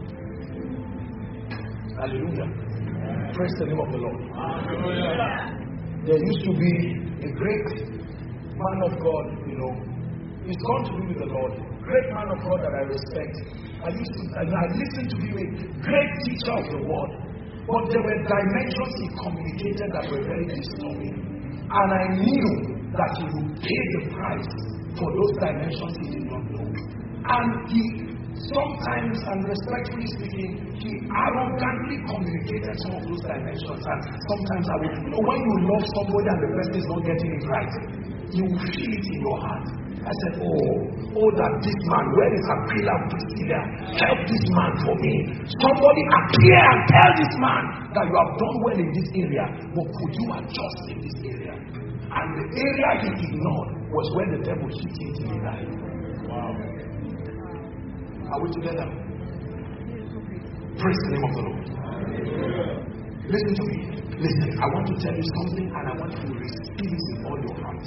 Hallelujah. Praise the name of the Lord. Hallelujah. There used to be a great man of God, you know. He's gone to be with the Lord. Great man of God that I respect. I used to, and I listened to him, a great teacher of the word. But there were dimensions he communicated that were very disturbing. And I knew that he would pay the price for those dimensions he did not know. And he sometimes, and respectfully speaking, he arrogantly communicated some of those dimensions. And sometimes I would, you know, when you love somebody and the person is not getting it right, you will feel it in your heart. I said, oh, oh, that this man, where is Aquila Priscilla? Help this man for me. Somebody appear and tell this man that you have done well in this area, but could you adjust in this area? And the area he ignored was when the devil hit him till he died. Wow. Are we together? Praise the name of the Lord. Listen to me. Listen, I want to tell you something, and I want you to receive this in all your heart.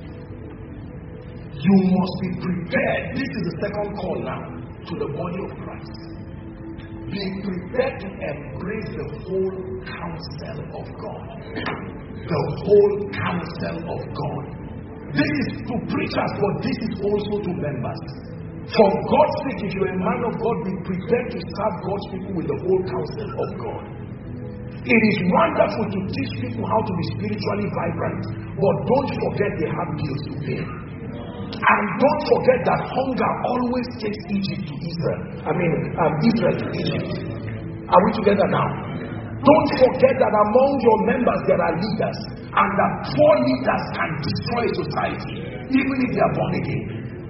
You must be prepared. This is the second call now to the body of Christ. Be prepared to embrace the whole counsel of God. The whole counsel of God. This is to preachers, but this is also to members. For God's sake, if you're a man of God, be prepared to serve God's people with the whole counsel of God. It is wonderful to teach people how to be spiritually vibrant, but don't forget they have bills to pay. And don't forget that hunger always takes Egypt to Israel. I mean, um, Israel to Egypt. Are we together now? Don't forget that among your members there are leaders, and that poor leaders can destroy society, even if they are born again.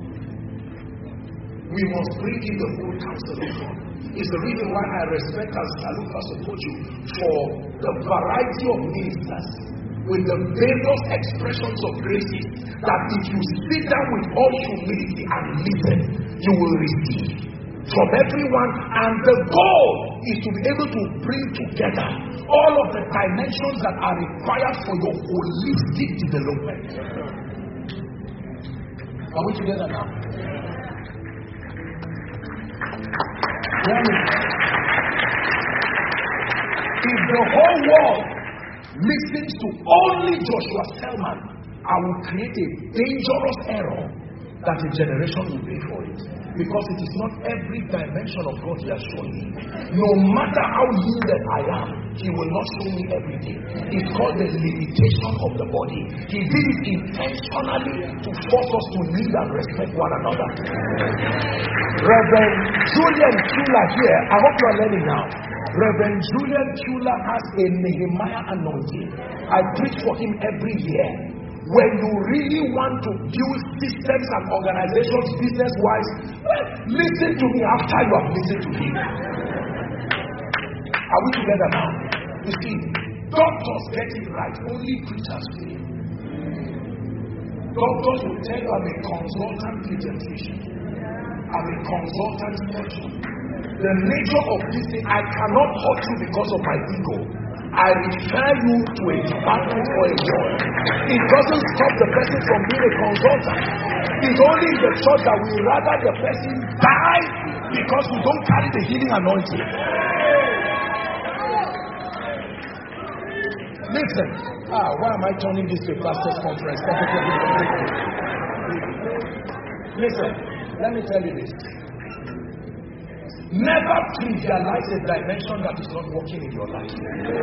We must bring in the whole counsel of God. It's the reason why I respect and salute Pastor Kochu for the variety of ministers with the various expressions of graces, that if you sit down with all humility and listen, you will receive from everyone. And the goal is to be able to bring together all of the dimensions that are required for your holistic development. Are we together now? If the whole world listens to only Joshua Selman, I will create a dangerous error that a generation will pay for it. Because it is not every dimension of God He has shown me. No matter how yielded I am, He will not show me everything. It's called the limitation of the body. He did it intentionally to force us to lead and respect one another. Reverend Julian Kula here, I hope you are learning now. Reverend Julian Kula has a Nehemiah anointing. I preach for him every year. When you really want to build systems and organizations business-wise, well, listen to me after you have listened to him. Are we together now? You see, doctors get it right, only preachers fail. Doctors will tell you I'm a consultant pediatrician. I'm a consultant surgeon. The nature of this thing, I cannot hurt you because of my ego. I refer you to a department or a ward. It doesn't stop the person from being a consultant. It's only in the church that we rather the person die because we don't carry the healing anointing. Listen, ah, why am I turning this to a pastor's conference? Listen, let me tell you this. Never trivialize a dimension that is not working in your life.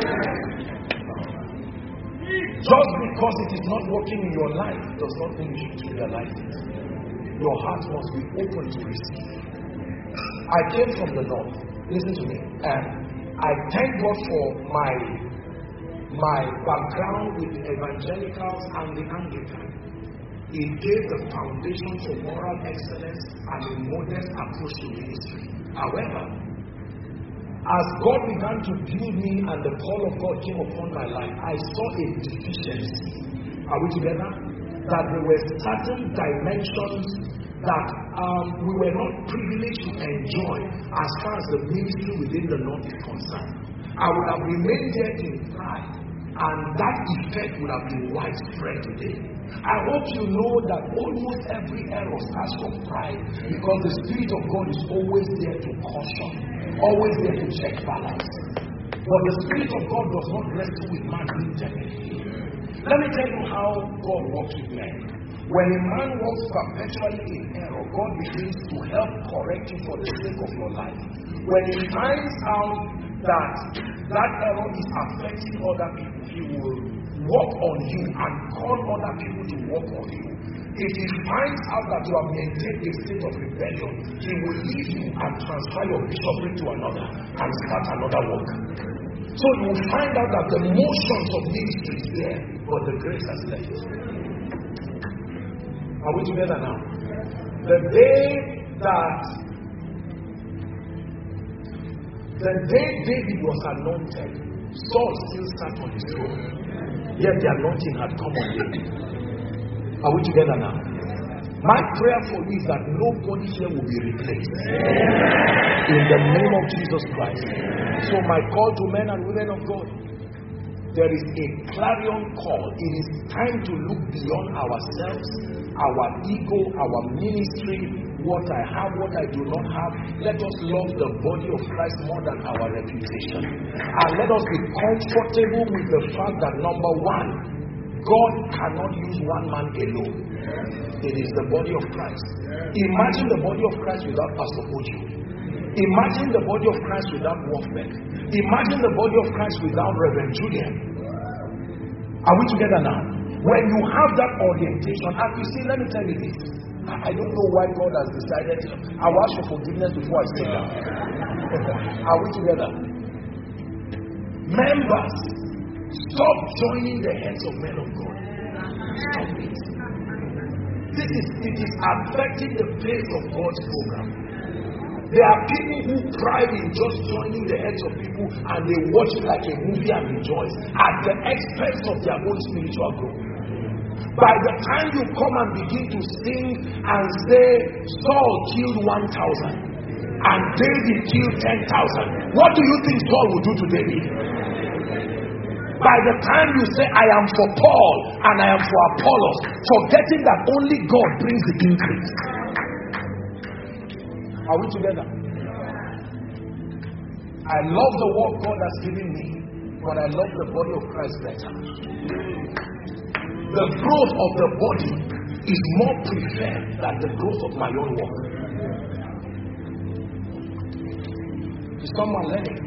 Just because it is not working in your life does not mean you should trivialize it. Your heart must be open to receive. I came from the north. Listen to me. And I thank God for my my background with the evangelicals and the Anglican. It gave the foundation for moral excellence and a modest approach to ministry. However, as God began to build me and the call of God came upon my life, I saw a deficiency. Are we together? That there were certain dimensions that um, we were not privileged to enjoy as far as the ministry within the North is concerned. I would have remained there in pride, and that effect would have been widespread today. I hope you know that almost every error starts from pride, because the Spirit of God is always there to caution, always there to check balance. But the Spirit of God does not wrestle with man intimately. Let me tell you how God works with men. When a man walks perpetually in error, God begins to help correct you for the sake of your life. When he finds out that that error is affecting other people, he will work on you and call other people to work on you. If he finds out that you have maintained a state of rebellion, he will leave you and transfer your bishopric to another and start another work. So you will find out that the motions of ministry is there, but the grace has left. Are we together now? The day that the day David was anointed, Saul still sat on his throne. Yet the anointing had come on David. Are we together now? My prayer for you is that nobody here will be replaced. In the name of Jesus Christ. So my call to men and women of God, there is a clarion call. It is time to look beyond ourselves, our ego, our ministry, what I have, what I do not have. Let us love the body of Christ more than our reputation. And let us be comfortable with the fact that number one, God cannot use one man alone. It is the body of Christ. Imagine the body of Christ without Pastor Ojo. Imagine the body of Christ without Wolfbeck. Imagine the body of Christ without Reverend Julian. Are we together now? When you have that orientation, and you see, let me tell you this. I don't know why God has decided. I will ask for forgiveness before I sit down. Are we together? Members, stop joining the heads of men of God. Stop it. This is, it is affecting the pace of God's program. There are people who pride in just joining the heads of people and they watch it like a movie and rejoice at the expense of their own spiritual growth. By the time you come and begin to sing and say, Saul killed one thousand and David killed ten thousand, what do you think Saul will do to David? By the time you say, I am for Paul and I am for Apollos, forgetting that only God brings the increase. Are we together? I love the work God has given me, but I love the body of Christ better. The growth of the body is more preferred than the growth of my own work. Is someone learning?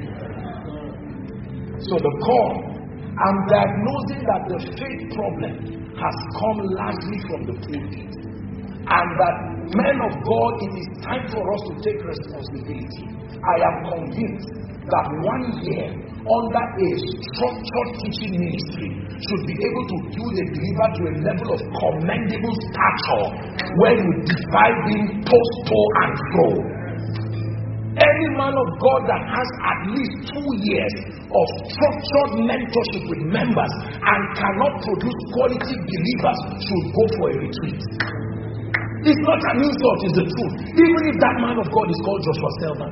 So the call, I'm diagnosing that the faith problem has come largely from the pulpit. And that men of God, it is time for us to take responsibility. I am convinced that one year under a structured teaching ministry should be able to do the believer to a level of commendable stature where you divide him post, toe, and fro. Any man of God that has at least two years of structured mentorship with members and cannot produce quality believers should go for a retreat. It's not an insult, it's the truth. Even if that man of God is called Joshua Selman.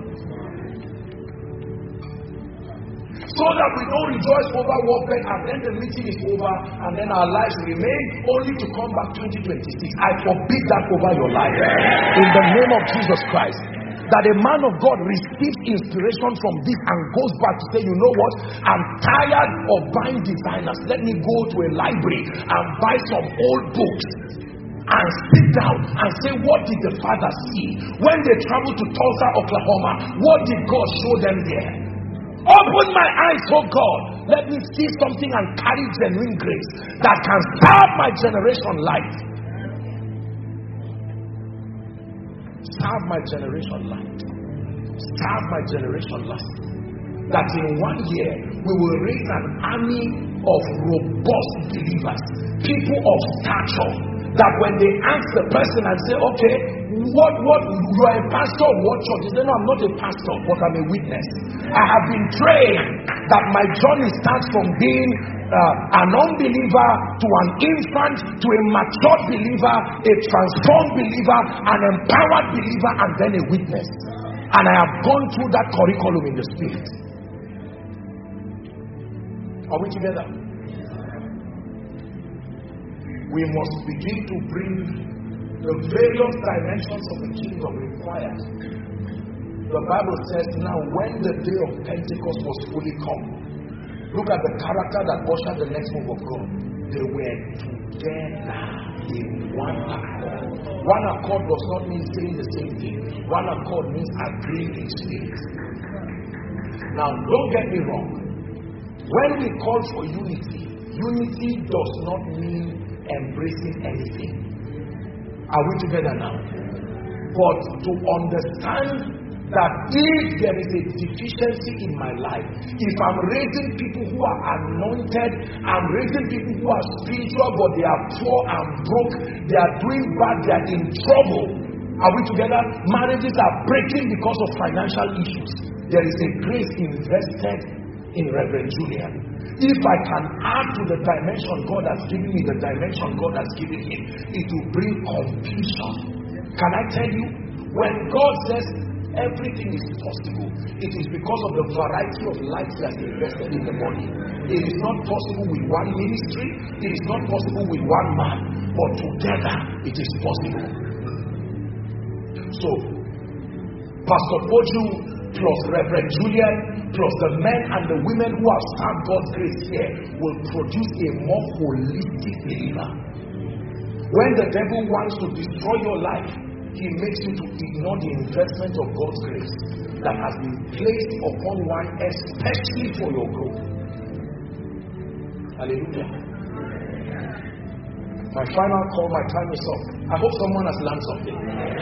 So that we don't rejoice over warfare and then the meeting is over and then our lives remain only to come back twenty twenty-six. I forbid that over your life. In the name of Jesus Christ. That a man of God receives inspiration from this and goes back to say, you know what, I'm tired of buying designers. Let me go to a library and buy some old books and sit down and say, what did the Father see? When they traveled to Tulsa, Oklahoma, what did God show them there? Open my eyes, oh God. Let me see something and carry genuine grace that can serve my generation life. Serve my generation life. Serve my generation life. That in one year we will raise an army of robust believers, people of stature. That when they ask the person and say, okay, what, what, you are a pastor of what church? They say, no, I'm not a pastor, but I'm a witness. I have been praying that my journey starts from being uh, an unbeliever to an infant to a mature believer, a transformed believer, an empowered believer, and then a witness. And I have gone through that curriculum in the spirit. Are we together? We must begin to bring the various dimensions of the kingdom required. The Bible says now when the day of Pentecost was fully come, look at the character that ushered the next move of God. They were together in one accord. One accord does not mean saying the same thing. One accord means agreeing in spirit. Now don't get me wrong. When we call for unity, unity does not mean embracing anything. Are we together now? But to understand that if there is a deficiency in my life, if I'm raising people who are anointed, I'm raising people who are spiritual but they are poor and broke, they are doing bad, they are in trouble. Are we together? Marriages are breaking because of financial issues. There is a grace invested in Reverend Julian. If I can add to the dimension God has given me, the dimension God has given him, it will bring completion. Can I tell you, when God says everything is possible, it is because of the variety of life he has invested in the body. It is not possible with one ministry, it is not possible with one man, but together it is possible. So, Pastor Boju plus Reverend Julian plus the men and the women who have served God's grace here will produce a more holistic believer. When the devil wants to destroy your life, he makes you to ignore the investment of God's grace that has been placed upon one, especially for your growth. Hallelujah. My final call, my time is up. I hope someone has learned something.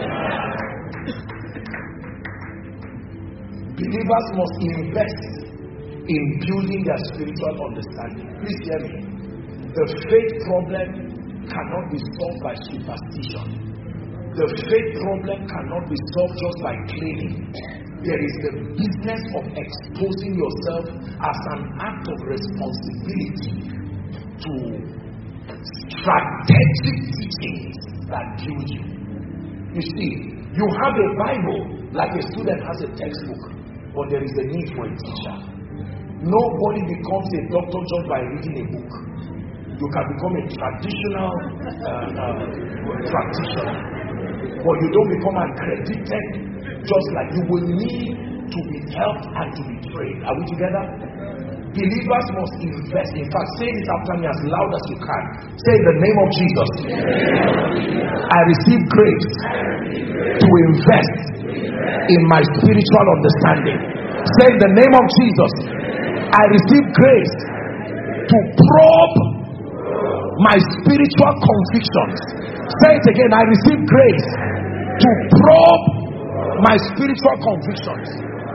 Believers must invest in building their spiritual understanding. Please hear me. The faith problem cannot be solved by superstition. The faith problem cannot be solved just by claiming. There is the business of exposing yourself as an act of responsibility to strategic teachings that build you. You see, you have a Bible like a student has a textbook, but there is a need for a teacher. Nobody becomes a doctor just by reading a book. You can become a traditional uh, uh, practitioner, but you don't become accredited. Just like you will need to be helped and to be trained. Are we together? Believers must invest. In fact, say this after me as loud as you can. Say in the name of Jesus, I receive grace to invest in my spiritual understanding. Say in the name of Jesus, I receive grace to probe my spiritual convictions. Say it again, I receive grace to probe my spiritual convictions.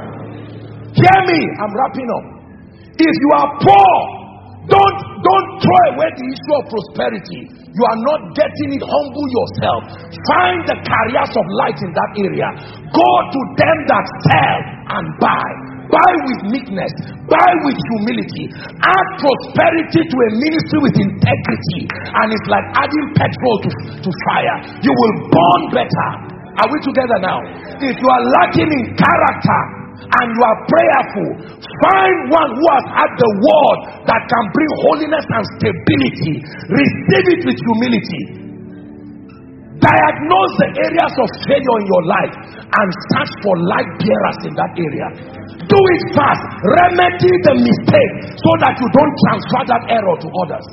Hear me, I'm wrapping up. If you are poor, don't don't throw away the issue of prosperity. You are not getting it. Humble yourself. Find the carriers of light in that area. Go to them that sell and buy. Buy with meekness. Buy with humility. Add prosperity to a ministry with integrity. And it's like adding petrol to, to fire. You will burn better. Are we together now? If you are lacking in character and you are prayerful, find one who has had the word that can bring holiness and stability. Receive it with humility. Diagnose the areas of failure in your life and search for light bearers in that area. Do it fast. Remedy the mistake so that you don't transfer that error to others.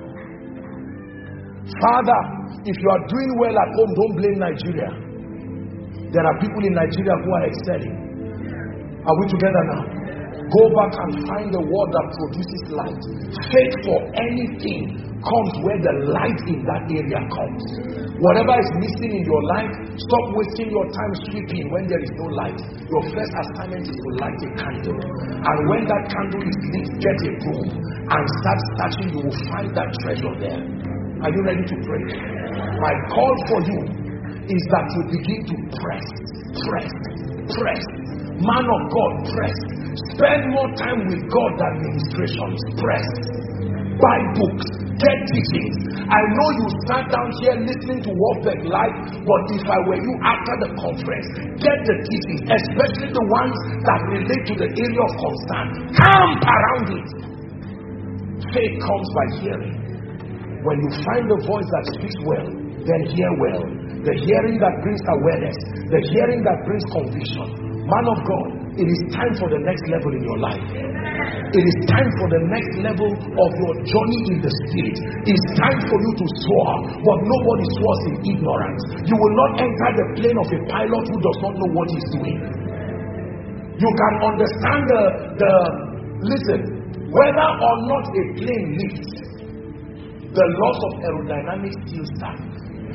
Father, if you are doing well at home, don't blame Nigeria. There are people in Nigeria who are excelling. Are we together now? Go back and find the word that produces light. Faith for anything comes where the light in that area comes. Whatever is missing in your life, stop wasting your time sweeping when there is no light. Your first assignment is to light a candle. And when that candle is lit, get a broom and start searching. You will find that treasure there. Are you ready to pray? My call for you is that you begin to press, press, press. Man of God, press. Spend more time with God than ministrations. Press. Buy books. Get teachings. I know you sat down here listening to Warbeck Live, but if I were you after the conference, get the teachings, especially the ones that relate to the area of concern. Camp around it. Faith comes by hearing. When you find the voice that speaks well, then hear well. The hearing that brings awareness. The hearing that brings conviction. Man of God, it is time for the next level in your life. It is time for the next level of your journey in the spirit. It is time for you to soar, but nobody soars in ignorance. You will not enter the plane of a pilot who does not know what he's doing. You can understand the, the listen, whether or not a plane lifts, the laws of aerodynamics still stand.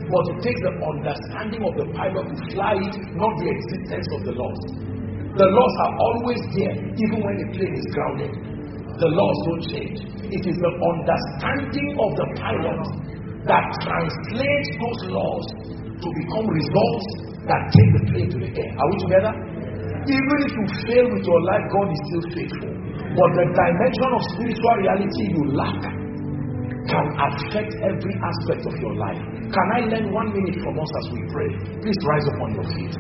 But it takes the understanding of the pilot to fly it, not the existence of the laws. The laws are always there, even when the plane is grounded. The laws don't change. It is the understanding of the pilot that translates those laws to become results that take the plane to the air. Are we together? Even if you fail with your life, God is still faithful. But the dimension of spiritual reality you lack can affect every aspect of your life. Can I learn one minute from us as we pray? Please rise up on your feet.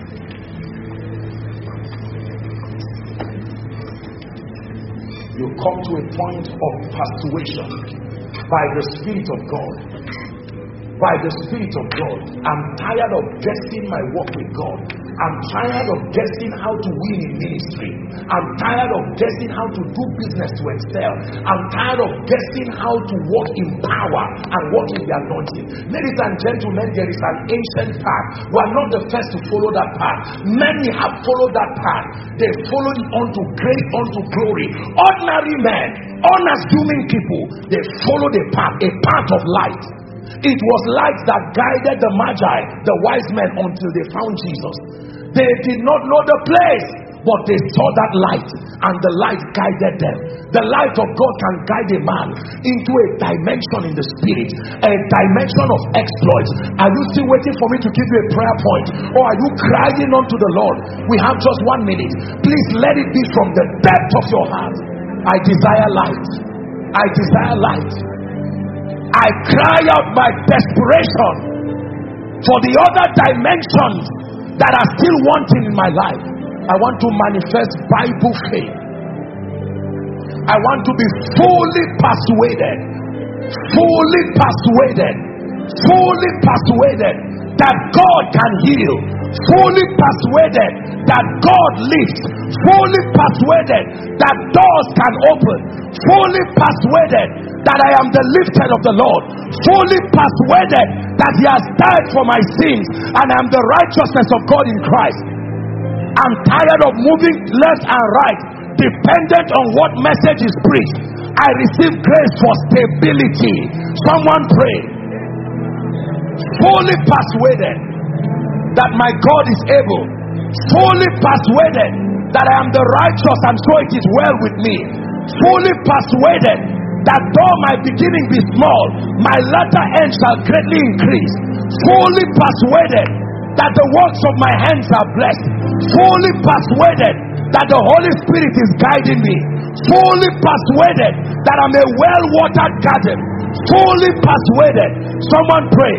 You come to a point of persuasion by the Spirit of God. By the Spirit of God. I'm tired of guessing my walk with God. I'm tired of guessing how to win in ministry. I'm tired of guessing how to do business to excel. I'm tired of guessing how to walk in power and walk in the anointing. Ladies and gentlemen, there is an ancient path. We are not the first to follow that path. Many have followed that path. They followed it unto grace, unto glory. Ordinary men, unassuming people, they followed a path, a path of light. It was light that guided the Magi, the wise men, until they found Jesus. They did not know the place, but they saw that light, and the light guided them. The light of God can guide a man into a dimension in the spirit, a dimension of exploits. Are you still waiting for me to give you a prayer point, or are you crying unto the Lord? We have just one minute. Please let it be from the depth of your heart. I desire light. I desire light. I cry out my desperation for the other dimensions that are still wanting in my life. I want to manifest Bible faith. I want to be fully persuaded, fully persuaded, fully persuaded that God can heal, fully persuaded that God lifts, fully persuaded that doors can open, fully persuaded that I am the lifted of the Lord, fully persuaded that He has died for my sins and I am the righteousness of God in Christ. I'm tired of moving left and right, dependent on what message is preached. I receive grace for stability. Someone pray. Fully persuaded that my God is able, fully persuaded that I am the righteous and so it is well with me, fully persuaded that though my beginning be small, my latter end shall greatly increase, fully persuaded that the works of my hands are blessed, fully persuaded that the Holy Spirit is guiding me, fully persuaded that I'm a well-watered garden, fully persuaded. Someone pray.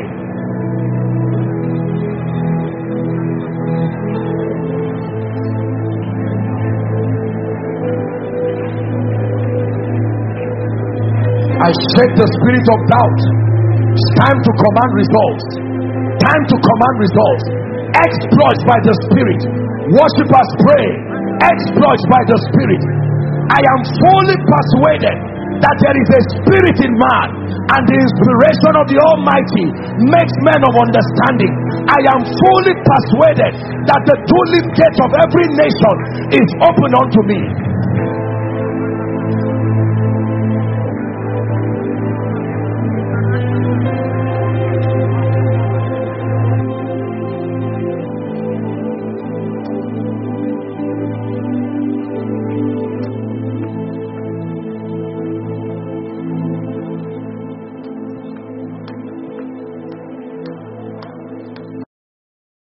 I shake the spirit of doubt. It's time to command results. Time to command results. Exploits by the Spirit. Worshippers pray. Exploits by the Spirit. I am fully persuaded that there is a spirit in man, and the inspiration of the Almighty makes men of understanding. I am fully persuaded that the two-leaf gates of every nation is open unto me.